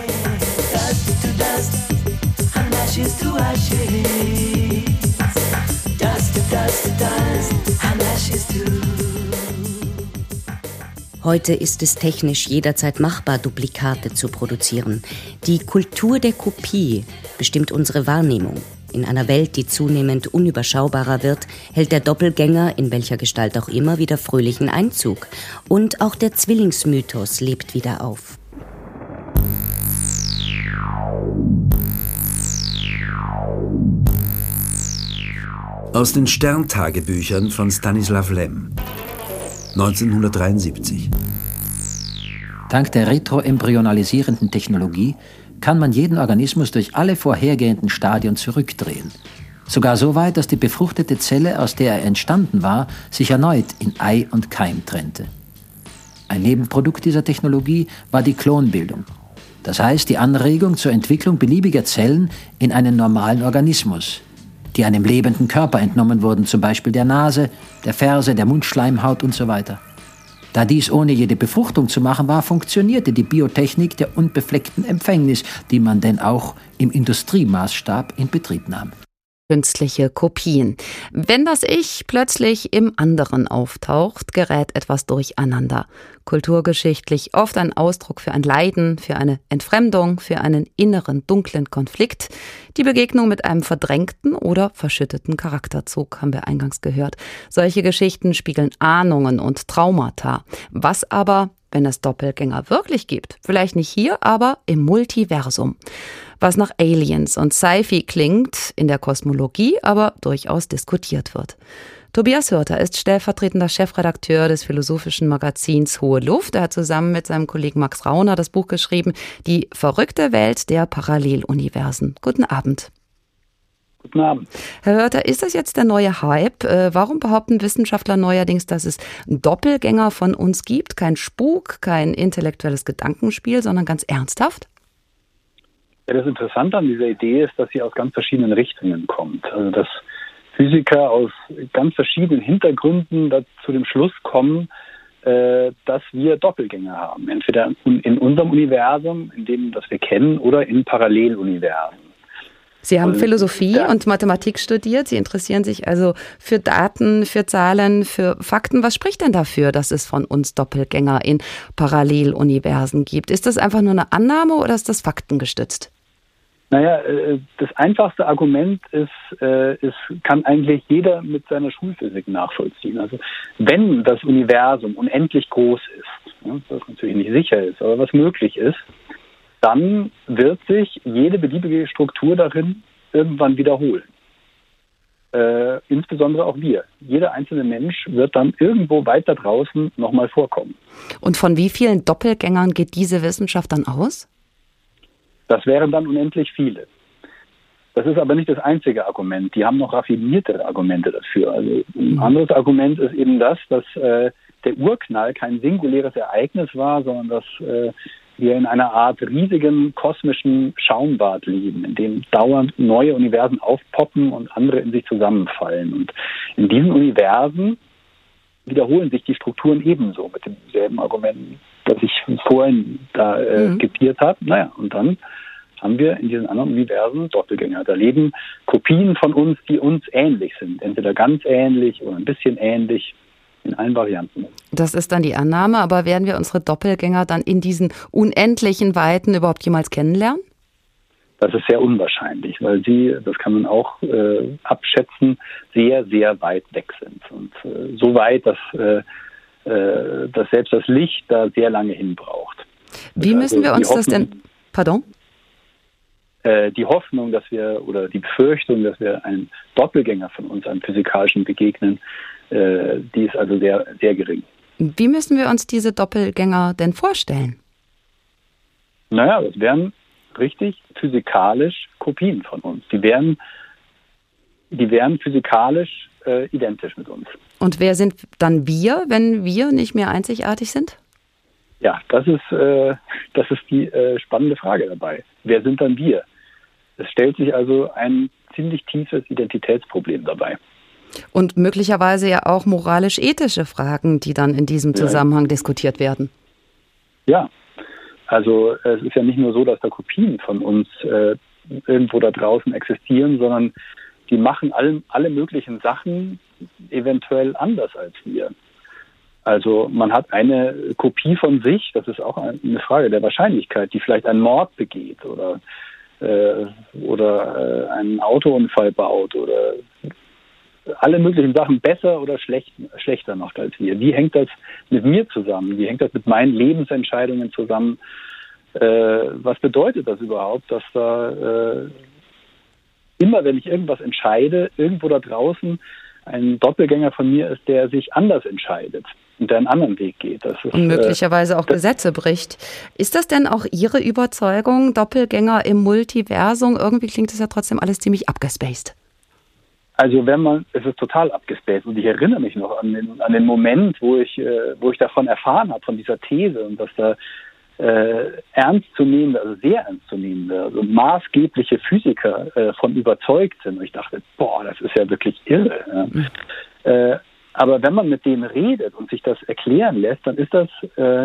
Heute ist es technisch jederzeit machbar, Duplikate zu produzieren. Die Kultur der Kopie bestimmt unsere Wahrnehmung. In einer Welt, die zunehmend unüberschaubarer wird, hält der Doppelgänger, in welcher Gestalt auch immer, wieder fröhlichen Einzug. Und auch der Zwillingsmythos lebt wieder auf. Aus den Sterntagebüchern von Stanislav Lem, 1973. Dank der retroembryonalisierenden Technologie kann man jeden Organismus durch alle vorhergehenden Stadien zurückdrehen. Sogar so weit, dass die befruchtete Zelle, aus der er entstanden war, sich erneut in Ei und Keim trennte. Ein Nebenprodukt dieser Technologie war die Klonbildung. Das heißt, die Anregung zur Entwicklung beliebiger Zellen in einen normalen Organismus, die einem lebenden Körper entnommen wurden, zum Beispiel der Nase, der Ferse, der Mundschleimhaut und so weiter. Da dies ohne jede Befruchtung zu machen war, funktionierte die Biotechnik der unbefleckten Empfängnis, die man denn auch im Industriemaßstab in Betrieb nahm. Künstliche Kopien. Wenn das Ich plötzlich im anderen auftaucht, gerät etwas durcheinander. Kulturgeschichtlich oft ein Ausdruck für ein Leiden, für eine Entfremdung, für einen inneren, dunklen Konflikt. Die Begegnung mit einem verdrängten oder verschütteten Charakterzug, haben wir eingangs gehört. Solche Geschichten spiegeln Ahnungen und Traumata. Was aber, wenn es Doppelgänger wirklich gibt? Vielleicht nicht hier, aber im Multiversum. Was nach Aliens und Sci-Fi klingt, in der Kosmologie aber durchaus diskutiert wird. Tobias Hürter ist stellvertretender Chefredakteur des philosophischen Magazins Hohe Luft. Er hat zusammen mit seinem Kollegen Max Rauner das Buch geschrieben, Die verrückte Welt der Paralleluniversen. Guten Abend. Guten Abend. Herr Hürter, ist das jetzt der neue Hype? Warum behaupten Wissenschaftler neuerdings, dass es Doppelgänger von uns gibt? Kein Spuk, kein intellektuelles Gedankenspiel, sondern ganz ernsthaft? Ja, das Interessante an dieser Idee ist, dass sie aus ganz verschiedenen Richtungen kommt. Also dass Physiker aus ganz verschiedenen Hintergründen zu dem Schluss kommen, dass wir Doppelgänger haben. Entweder in unserem Universum, in dem, das wir kennen, oder in Paralleluniversen. Sie haben Philosophie und Mathematik studiert. Sie interessieren sich also für Daten, für Zahlen, für Fakten. Was spricht denn dafür, dass es von uns Doppelgänger in Paralleluniversen gibt? Ist das einfach nur eine Annahme oder ist das faktengestützt? Naja, das einfachste Argument kann eigentlich jeder mit seiner Schulphysik nachvollziehen. Also wenn das Universum unendlich groß ist, was natürlich nicht sicher ist, aber was möglich ist, dann wird sich jede beliebige Struktur darin irgendwann wiederholen. Insbesondere auch wir. Jeder einzelne Mensch wird dann irgendwo weiter draußen nochmal vorkommen. Und von wie vielen Doppelgängern geht diese Wissenschaft dann aus? Das wären dann unendlich viele. Das ist aber nicht das einzige Argument. Die haben noch raffiniertere Argumente dafür. Also ein anderes Argument ist eben das, dass der Urknall kein singuläres Ereignis war, sondern dass wir in einer Art riesigen kosmischen Schaumbad leben, in dem dauernd neue Universen aufpoppen und andere in sich zusammenfallen. Und in diesen Universen wiederholen sich die Strukturen ebenso mit demselben Argument, das ich vorhin da skizziert habe. Naja, und dann haben wir in diesen anderen Universen Doppelgänger. Da leben Kopien von uns, die uns ähnlich sind. Entweder ganz ähnlich oder ein bisschen ähnlich, in allen Varianten. Das ist dann die Annahme, aber werden wir unsere Doppelgänger dann in diesen unendlichen Weiten überhaupt jemals kennenlernen? Das ist sehr unwahrscheinlich, weil sie, das kann man auch abschätzen, sehr, sehr weit weg sind. Und so weit, dass selbst das Licht da sehr lange hin braucht. Wie müssen wir uns das denn... Pardon? Die Hoffnung, oder die Befürchtung, dass wir einen Doppelgänger von uns, einem physikalischen, begegnen, die ist also sehr, sehr gering. Wie müssen wir uns diese Doppelgänger denn vorstellen? Naja, das wären richtig physikalisch Kopien von uns. Die wären physikalisch identisch mit uns. Und wer sind dann wir, wenn wir nicht mehr einzigartig sind? Ja, das ist die spannende Frage dabei. Wer sind dann wir? Es stellt sich also ein ziemlich tiefes Identitätsproblem dabei. Und möglicherweise ja auch moralisch-ethische Fragen, die dann in diesem Zusammenhang diskutiert werden. Ja, also es ist ja nicht nur so, dass da Kopien von uns irgendwo da draußen existieren, sondern die machen alle möglichen Sachen eventuell anders als wir. Also man hat eine Kopie von sich, das ist auch eine Frage der Wahrscheinlichkeit, die vielleicht einen Mord begeht oder einen Autounfall baut oder alle möglichen Sachen besser oder schlechter noch als wir. Wie hängt das mit mir zusammen? Wie hängt das mit meinen Lebensentscheidungen zusammen? Was bedeutet das überhaupt, dass da immer, wenn ich irgendwas entscheide, irgendwo da draußen ein Doppelgänger von mir ist, der sich anders entscheidet und der einen anderen Weg geht. Das ist, und möglicherweise auch Gesetze bricht. Ist das denn auch Ihre Überzeugung, Doppelgänger im Multiversum? Irgendwie klingt das ja trotzdem alles ziemlich abgespaced. Also es ist total abgespaced und ich erinnere mich noch an den Moment, wo ich davon erfahren habe, von dieser These und dass da ernstzunehmende, also sehr ernstzunehmende, also maßgebliche Physiker von überzeugt sind. Und ich dachte, das ist ja wirklich irre. Ja. Aber wenn man mit denen redet und sich das erklären lässt, dann ist das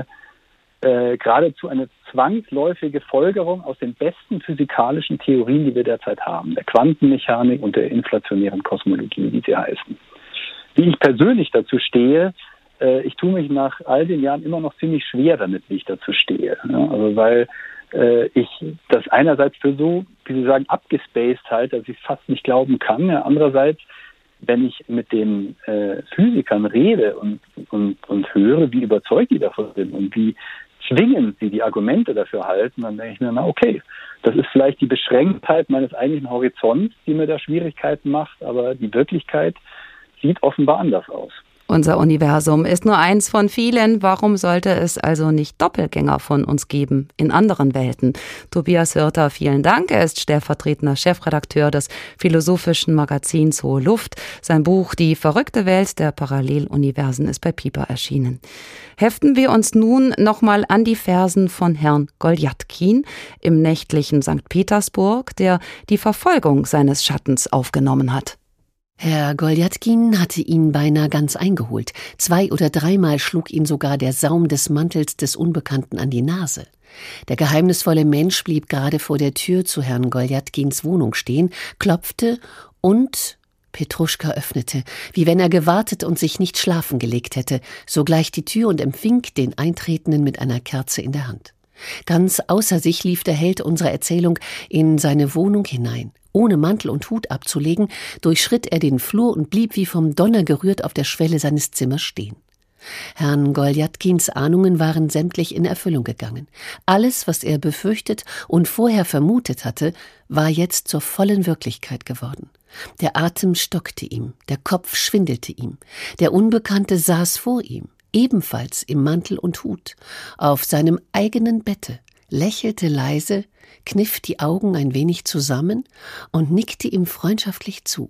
geradezu eine zwangsläufige Folgerung aus den besten physikalischen Theorien, die wir derzeit haben, der Quantenmechanik und der inflationären Kosmologie, wie sie heißen. Wie ich persönlich dazu stehe, ich tue mich nach all den Jahren immer noch ziemlich schwer damit, wie ich dazu stehe. Ja, also weil ich das einerseits für so, wie Sie sagen, abgespaced halte, dass ich es fast nicht glauben kann. Ja, andererseits, wenn ich mit den Physikern rede und höre, wie überzeugt die davon sind und wie zwingend sie die Argumente dafür halten, dann denke ich mir, na okay, das ist vielleicht die Beschränktheit meines eigentlichen Horizonts, die mir da Schwierigkeiten macht, aber die Wirklichkeit sieht offenbar anders aus. Unser Universum ist nur eins von vielen. Warum sollte es also nicht Doppelgänger von uns geben in anderen Welten? Tobias Hürter, vielen Dank. Er ist stellvertretender Chefredakteur des philosophischen Magazins Hohe Luft. Sein Buch Die verrückte Welt der Paralleluniversen ist bei Piper erschienen. Heften wir uns nun nochmal an die Fersen von Herrn Goljatkin im nächtlichen St. Petersburg, der die Verfolgung seines Schattens aufgenommen hat. Herr Goljatkin hatte ihn beinahe ganz eingeholt. 2- oder 3-mal schlug ihn sogar der Saum des Mantels des Unbekannten an die Nase. Der geheimnisvolle Mensch blieb gerade vor der Tür zu Herrn Goljatkins Wohnung stehen, klopfte und Petruschka öffnete, wie wenn er gewartet und sich nicht schlafen gelegt hätte, sogleich die Tür und empfing den Eintretenden mit einer Kerze in der Hand. Ganz außer sich lief der Held unserer Erzählung in seine Wohnung hinein. Ohne Mantel und Hut abzulegen, durchschritt er den Flur und blieb wie vom Donner gerührt auf der Schwelle seines Zimmers stehen. Herrn Goljatkins Ahnungen waren sämtlich in Erfüllung gegangen. Alles, was er befürchtet und vorher vermutet hatte, war jetzt zur vollen Wirklichkeit geworden. Der Atem stockte ihm, der Kopf schwindelte ihm. Der Unbekannte saß vor ihm, ebenfalls im Mantel und Hut, auf seinem eigenen Bette, lächelte leise, kniff die Augen ein wenig zusammen und nickte ihm freundschaftlich zu.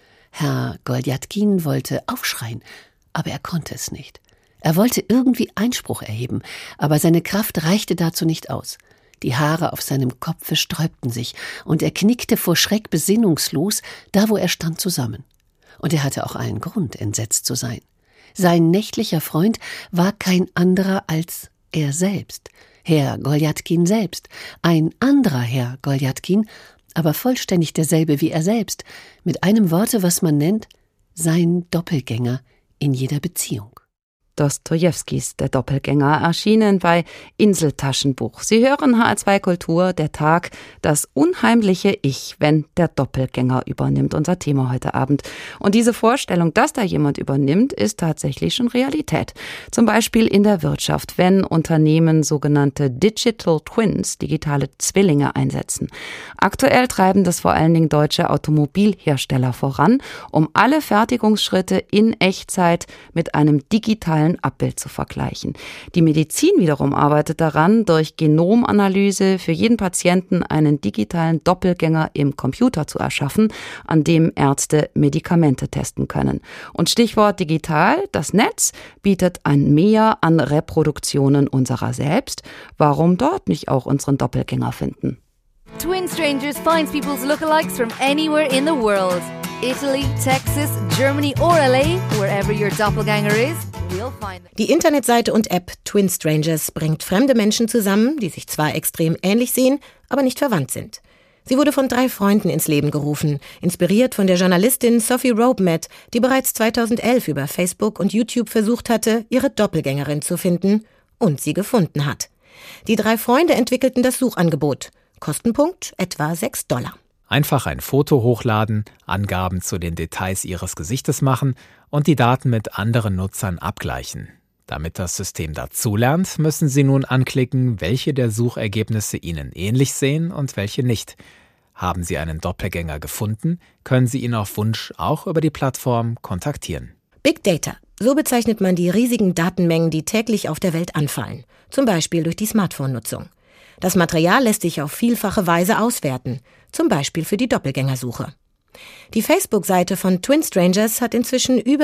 Herr Goljatkin wollte aufschreien, aber er konnte es nicht. Er wollte irgendwie Einspruch erheben, aber seine Kraft reichte dazu nicht aus. Die Haare auf seinem Kopfe sträubten sich, und er knickte vor Schreck besinnungslos, da wo er stand, zusammen. Und er hatte auch allen Grund, entsetzt zu sein. Sein nächtlicher Freund war kein anderer als er selbst, Herr Goljatkin selbst, ein anderer Herr Goljatkin, aber vollständig derselbe wie er selbst, mit einem Worte, was man nennt, sein Doppelgänger in jeder Beziehung. Dostojewskis Der Doppelgänger, erschienen bei Inseltaschenbuch. Sie hören HR2 Kultur, der Tag, das unheimliche Ich, wenn der Doppelgänger übernimmt, unser Thema heute Abend. Und diese Vorstellung, dass da jemand übernimmt, ist tatsächlich schon Realität. Zum Beispiel in der Wirtschaft, wenn Unternehmen sogenannte Digital Twins, digitale Zwillinge, einsetzen. Aktuell treiben das vor allen Dingen deutsche Automobilhersteller voran, um alle Fertigungsschritte in Echtzeit mit einem digitalen Abbild zu vergleichen. Die Medizin wiederum arbeitet daran, durch Genomanalyse für jeden Patienten einen digitalen Doppelgänger im Computer zu erschaffen, an dem Ärzte Medikamente testen können. Und Stichwort digital, das Netz bietet ein Mehr an Reproduktionen unserer selbst. Warum dort nicht auch unseren Doppelgänger finden? Twin Strangers finds people's lookalikes from anywhere in the world. Italy, Texas, Germany or LA, wherever your doppelganger is, we'll find them. Die Internetseite und App Twin Strangers bringt fremde Menschen zusammen, die sich zwar extrem ähnlich sehen, aber nicht verwandt sind. Sie wurde von 3 Freunden ins Leben gerufen, inspiriert von der Journalistin Sophie Robemet, die bereits 2011 über Facebook und YouTube versucht hatte, ihre Doppelgängerin zu finden und sie gefunden hat. Die 3 Freunde entwickelten das Suchangebot. Kostenpunkt etwa $6. Einfach ein Foto hochladen, Angaben zu den Details Ihres Gesichtes machen und die Daten mit anderen Nutzern abgleichen. Damit das System dazulernt, müssen Sie nun anklicken, welche der Suchergebnisse Ihnen ähnlich sehen und welche nicht. Haben Sie einen Doppelgänger gefunden, können Sie ihn auf Wunsch auch über die Plattform kontaktieren. Big Data, so bezeichnet man die riesigen Datenmengen, die täglich auf der Welt anfallen, zum Beispiel durch die Smartphone-Nutzung. Das Material lässt sich auf vielfache Weise auswerten, zum Beispiel für die Doppelgängersuche. Die Facebook-Seite von Twin Strangers hat inzwischen über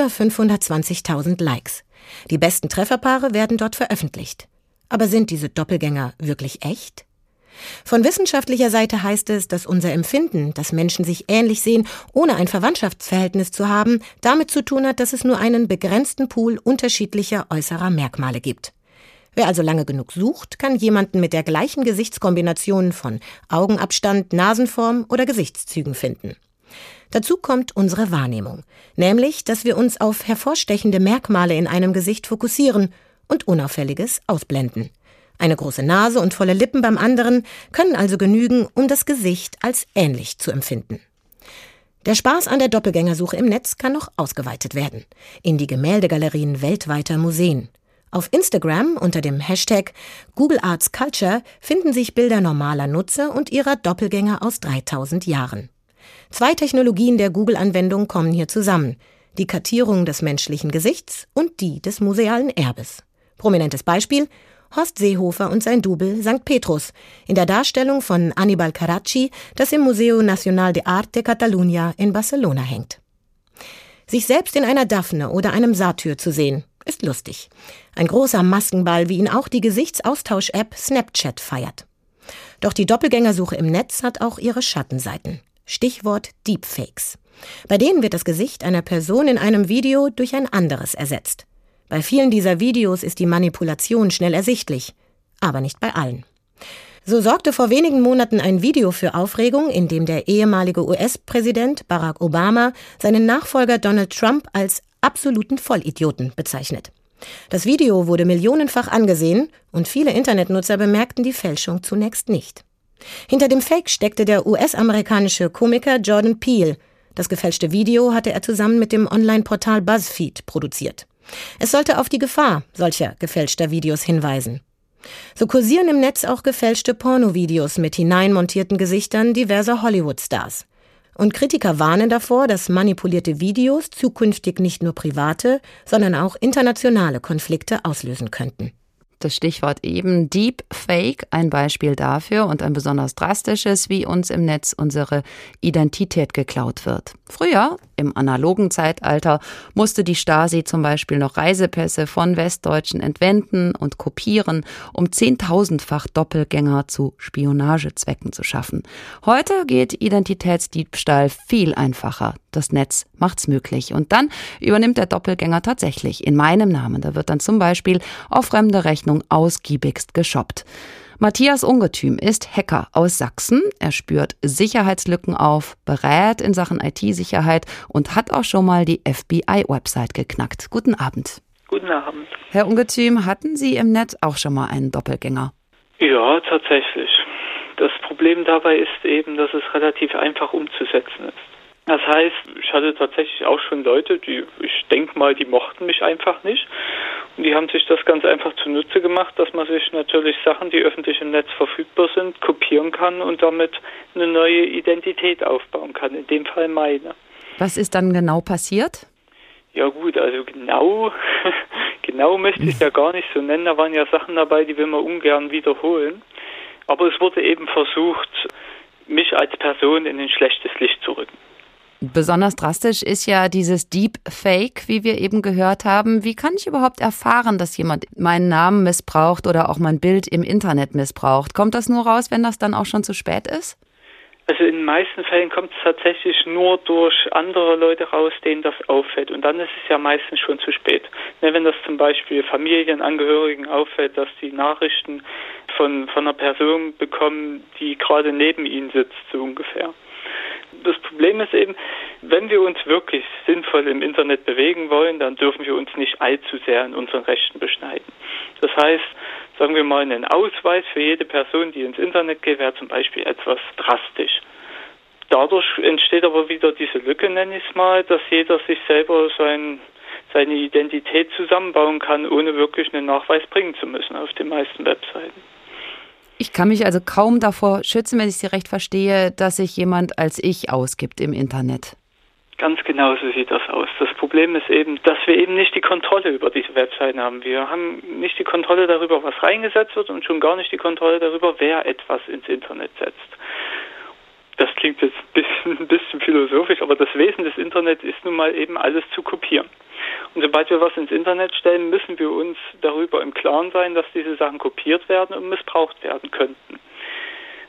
520.000 Likes. Die besten Trefferpaare werden dort veröffentlicht. Aber sind diese Doppelgänger wirklich echt? Von wissenschaftlicher Seite heißt es, dass unser Empfinden, dass Menschen sich ähnlich sehen, ohne ein Verwandtschaftsverhältnis zu haben, damit zu tun hat, dass es nur einen begrenzten Pool unterschiedlicher äußerer Merkmale gibt. Wer also lange genug sucht, kann jemanden mit der gleichen Gesichtskombination von Augenabstand, Nasenform oder Gesichtszügen finden. Dazu kommt unsere Wahrnehmung, nämlich, dass wir uns auf hervorstechende Merkmale in einem Gesicht fokussieren und Unauffälliges ausblenden. Eine große Nase und volle Lippen beim anderen können also genügen, um das Gesicht als ähnlich zu empfinden. Der Spaß an der Doppelgängersuche im Netz kann noch ausgeweitet werden. In die Gemäldegalerien weltweiter Museen. Auf Instagram unter dem Hashtag Google Arts Culture finden sich Bilder normaler Nutzer und ihrer Doppelgänger aus 3000 Jahren. 2 Technologien der Google-Anwendung kommen hier zusammen. Die Kartierung des menschlichen Gesichts und die des musealen Erbes. Prominentes Beispiel: Horst Seehofer und sein Double St. Petrus in der Darstellung von Aníbal Carracci, das im Museo Nacional de Arte Catalunya in Barcelona hängt. Sich selbst in einer Daphne oder einem Satyr zu sehen, ist lustig. Ein großer Maskenball, wie ihn auch die Gesichtsaustausch-App Snapchat feiert. Doch die Doppelgängersuche im Netz hat auch ihre Schattenseiten. Stichwort Deepfakes. Bei denen wird das Gesicht einer Person in einem Video durch ein anderes ersetzt. Bei vielen dieser Videos ist die Manipulation schnell ersichtlich, aber nicht bei allen. So sorgte vor wenigen Monaten ein Video für Aufregung, in dem der ehemalige US-Präsident Barack Obama seinen Nachfolger Donald Trump als absoluten Vollidioten bezeichnet. Das Video wurde millionenfach angesehen und viele Internetnutzer bemerkten die Fälschung zunächst nicht. Hinter dem Fake steckte der US-amerikanische Komiker Jordan Peele. Das gefälschte Video hatte er zusammen mit dem Online-Portal BuzzFeed produziert. Es sollte auf die Gefahr solcher gefälschter Videos hinweisen. So kursieren im Netz auch gefälschte Pornovideos mit hineinmontierten Gesichtern diverser Hollywood-Stars. Und Kritiker warnen davor, dass manipulierte Videos zukünftig nicht nur private, sondern auch internationale Konflikte auslösen könnten. Das Stichwort eben Deepfake, ein Beispiel dafür und ein besonders drastisches, wie uns im Netz unsere Identität geklaut wird. Früher, im analogen Zeitalter, musste die Stasi zum Beispiel noch Reisepässe von Westdeutschen entwenden und kopieren, um 10.000-fach Doppelgänger zu Spionagezwecken zu schaffen. Heute geht Identitätsdiebstahl viel einfacher. Das Netz macht's möglich. Und dann übernimmt der Doppelgänger tatsächlich in meinem Namen. Da wird dann zum Beispiel auf fremde Rechnung ausgiebigst geshoppt. Matthias Ungetüm ist Hacker aus Sachsen. Er spürt Sicherheitslücken auf, berät in Sachen IT-Sicherheit und hat auch schon mal die FBI-Website geknackt. Guten Abend. Guten Abend. Herr Ungetüm, hatten Sie im Netz auch schon mal einen Doppelgänger? Ja, tatsächlich. Das Problem dabei ist eben, dass es relativ einfach umzusetzen ist. Das heißt, ich hatte tatsächlich auch schon Leute, ich denke mal, die mochten mich einfach nicht. Und die haben sich das ganz einfach zunutze gemacht, dass man sich natürlich Sachen, die öffentlich im Netz verfügbar sind, kopieren kann und damit eine neue Identität aufbauen kann. In dem Fall meine. Was ist dann genau passiert? Ja gut, also genau möchte ich ja gar nicht so nennen. Da waren ja Sachen dabei, die will man ungern wiederholen. Aber es wurde eben versucht, mich als Person in ein schlechtes Licht zu rücken. Besonders drastisch ist ja dieses Deepfake, wie wir eben gehört haben. Wie kann ich überhaupt erfahren, dass jemand meinen Namen missbraucht oder auch mein Bild im Internet missbraucht? Kommt das nur raus, wenn das dann auch schon zu spät ist? Also in den meisten Fällen kommt es tatsächlich nur durch andere Leute raus, denen das auffällt. Und dann ist es ja meistens schon zu spät. Wenn das zum Beispiel Familienangehörigen auffällt, dass die Nachrichten von einer Person bekommen, die gerade neben ihnen sitzt, so ungefähr. Das Problem ist eben, wenn wir uns wirklich sinnvoll im Internet bewegen wollen, dann dürfen wir uns nicht allzu sehr in unseren Rechten beschneiden. Das heißt, sagen wir mal, ein Ausweis für jede Person, die ins Internet geht, wäre zum Beispiel etwas drastisch. Dadurch entsteht aber wieder diese Lücke, nenne ich es mal, dass jeder sich selber seine Identität zusammenbauen kann, ohne wirklich einen Nachweis bringen zu müssen auf den meisten Webseiten. Ich kann mich also kaum davor schützen, wenn ich Sie recht verstehe, dass sich jemand als ich ausgibt im Internet. Ganz genau so sieht das aus. Das Problem ist eben, dass wir eben nicht die Kontrolle über diese Webseiten haben. Wir haben nicht die Kontrolle darüber, was reingesetzt wird und schon gar nicht die Kontrolle darüber, wer etwas ins Internet setzt. Das klingt jetzt ein bisschen philosophisch, aber das Wesen des Internets ist nun mal eben alles zu kopieren. Und sobald wir was ins Internet stellen, müssen wir uns darüber im Klaren sein, dass diese Sachen kopiert werden und missbraucht werden könnten.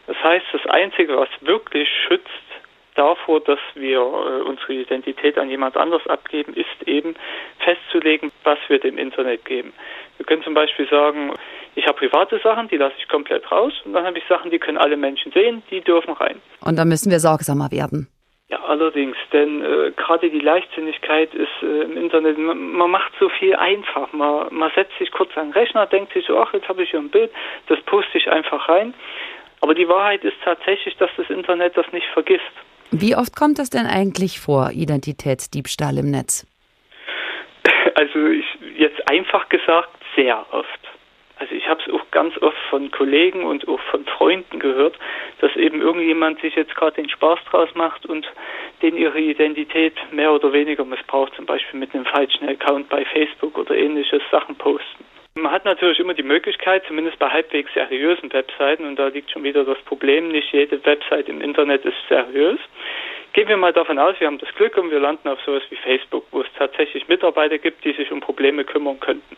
Das heißt, das Einzige, was wirklich schützt davor, dass wir unsere Identität an jemand anderes abgeben, ist eben festzulegen, was wir dem Internet geben. Wir können zum Beispiel sagen, ich habe private Sachen, die lasse ich komplett raus, und dann habe ich Sachen, die können alle Menschen sehen, die dürfen rein. Und da müssen wir sorgsamer werden. Ja, allerdings, denn gerade die Leichtsinnigkeit ist im Internet, man macht so viel einfach. Man setzt sich kurz an den Rechner, denkt sich so, ach, jetzt habe ich hier ein Bild, das poste ich einfach rein. Aber die Wahrheit ist tatsächlich, dass das Internet das nicht vergisst. Wie oft kommt das denn eigentlich vor, Identitätsdiebstahl im Netz? Also jetzt einfach gesagt, sehr oft. Also ich habe es auch ganz oft von Kollegen und auch von Freunden gehört, dass eben irgendjemand sich jetzt gerade den Spaß draus macht und denen ihre Identität mehr oder weniger missbraucht, zum Beispiel mit einem falschen Account bei Facebook oder ähnliches Sachen posten. Man hat natürlich immer die Möglichkeit, zumindest bei halbwegs seriösen Webseiten, und da liegt schon wieder das Problem, nicht jede Website im Internet ist seriös. Gehen wir mal davon aus, wir haben das Glück und wir landen auf sowas wie Facebook, wo es tatsächlich Mitarbeiter gibt, die sich um Probleme kümmern könnten.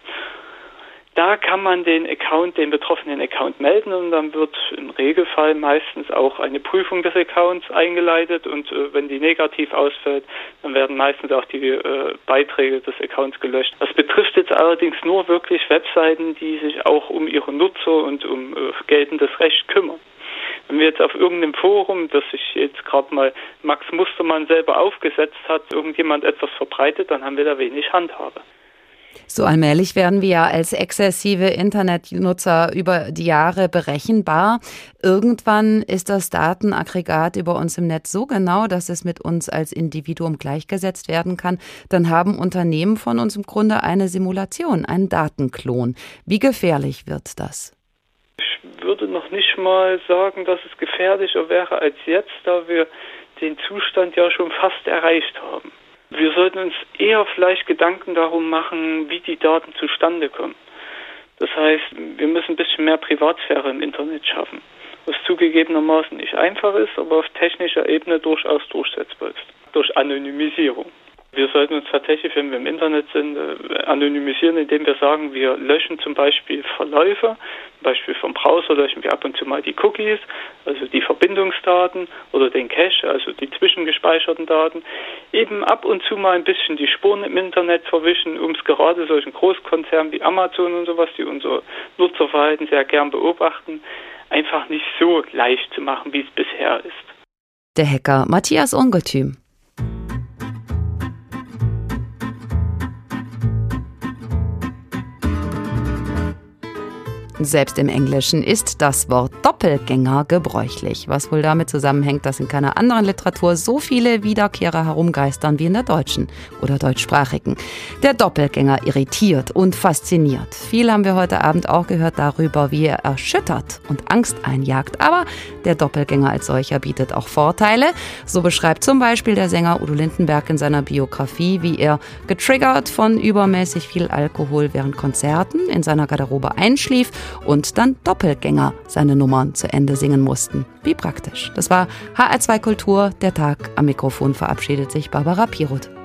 Da kann man den betroffenen Account melden, und dann wird im Regelfall meistens auch eine Prüfung des Accounts eingeleitet, und wenn die negativ ausfällt, dann werden meistens auch die Beiträge des Accounts gelöscht. Das betrifft jetzt allerdings nur wirklich Webseiten, die sich auch um ihre Nutzer und um geltendes Recht kümmern. Wenn wir jetzt auf irgendeinem Forum, das sich jetzt gerade mal Max Mustermann selber aufgesetzt hat, irgendjemand etwas verbreitet, dann haben wir da wenig Handhabe. So allmählich werden wir ja als exzessive Internetnutzer über die Jahre berechenbar. Irgendwann ist das Datenaggregat über uns im Netz so genau, dass es mit uns als Individuum gleichgesetzt werden kann. Dann haben Unternehmen von uns im Grunde eine Simulation, einen Datenklon. Wie gefährlich wird das? Ich würde noch nicht mal sagen, dass es gefährlicher wäre als jetzt, da wir den Zustand ja schon fast erreicht haben. Wir sollten uns eher vielleicht Gedanken darum machen, wie die Daten zustande kommen. Das heißt, wir müssen ein bisschen mehr Privatsphäre im Internet schaffen, was zugegebenermaßen nicht einfach ist, aber auf technischer Ebene durchaus durchsetzbar ist, durch Anonymisierung. Wir sollten uns tatsächlich, wenn wir im Internet sind, anonymisieren, indem wir sagen, wir löschen zum Beispiel Verläufe. Zum Beispiel vom Browser löschen wir ab und zu mal die Cookies, also die Verbindungsdaten, oder den Cache, also die zwischengespeicherten Daten. Eben ab und zu mal ein bisschen die Spuren im Internet verwischen, um es gerade solchen Großkonzernen wie Amazon und sowas, die unser Nutzerverhalten sehr gern beobachten, einfach nicht so leicht zu machen, wie es bisher ist. Der Hacker Matthias Ungetüm. Selbst im Englischen ist das Wort Doppelgänger gebräuchlich, was wohl damit zusammenhängt, dass in keiner anderen Literatur so viele Wiederkehrer herumgeistern wie in der deutschen oder deutschsprachigen. Der Doppelgänger irritiert und fasziniert. Viel haben wir heute Abend auch gehört darüber, wie er erschüttert und Angst einjagt. Aber der Doppelgänger als solcher bietet auch Vorteile. So beschreibt zum Beispiel der Sänger Udo Lindenberg in seiner Biografie, wie er getriggert von übermäßig viel Alkohol während Konzerten in seiner Garderobe einschlief und dann Doppelgänger seine Nummern zu Ende singen mussten. Wie praktisch. Das war HR2 Kultur, der Tag. Am Mikrofon verabschiedet sich Barbara Piroth.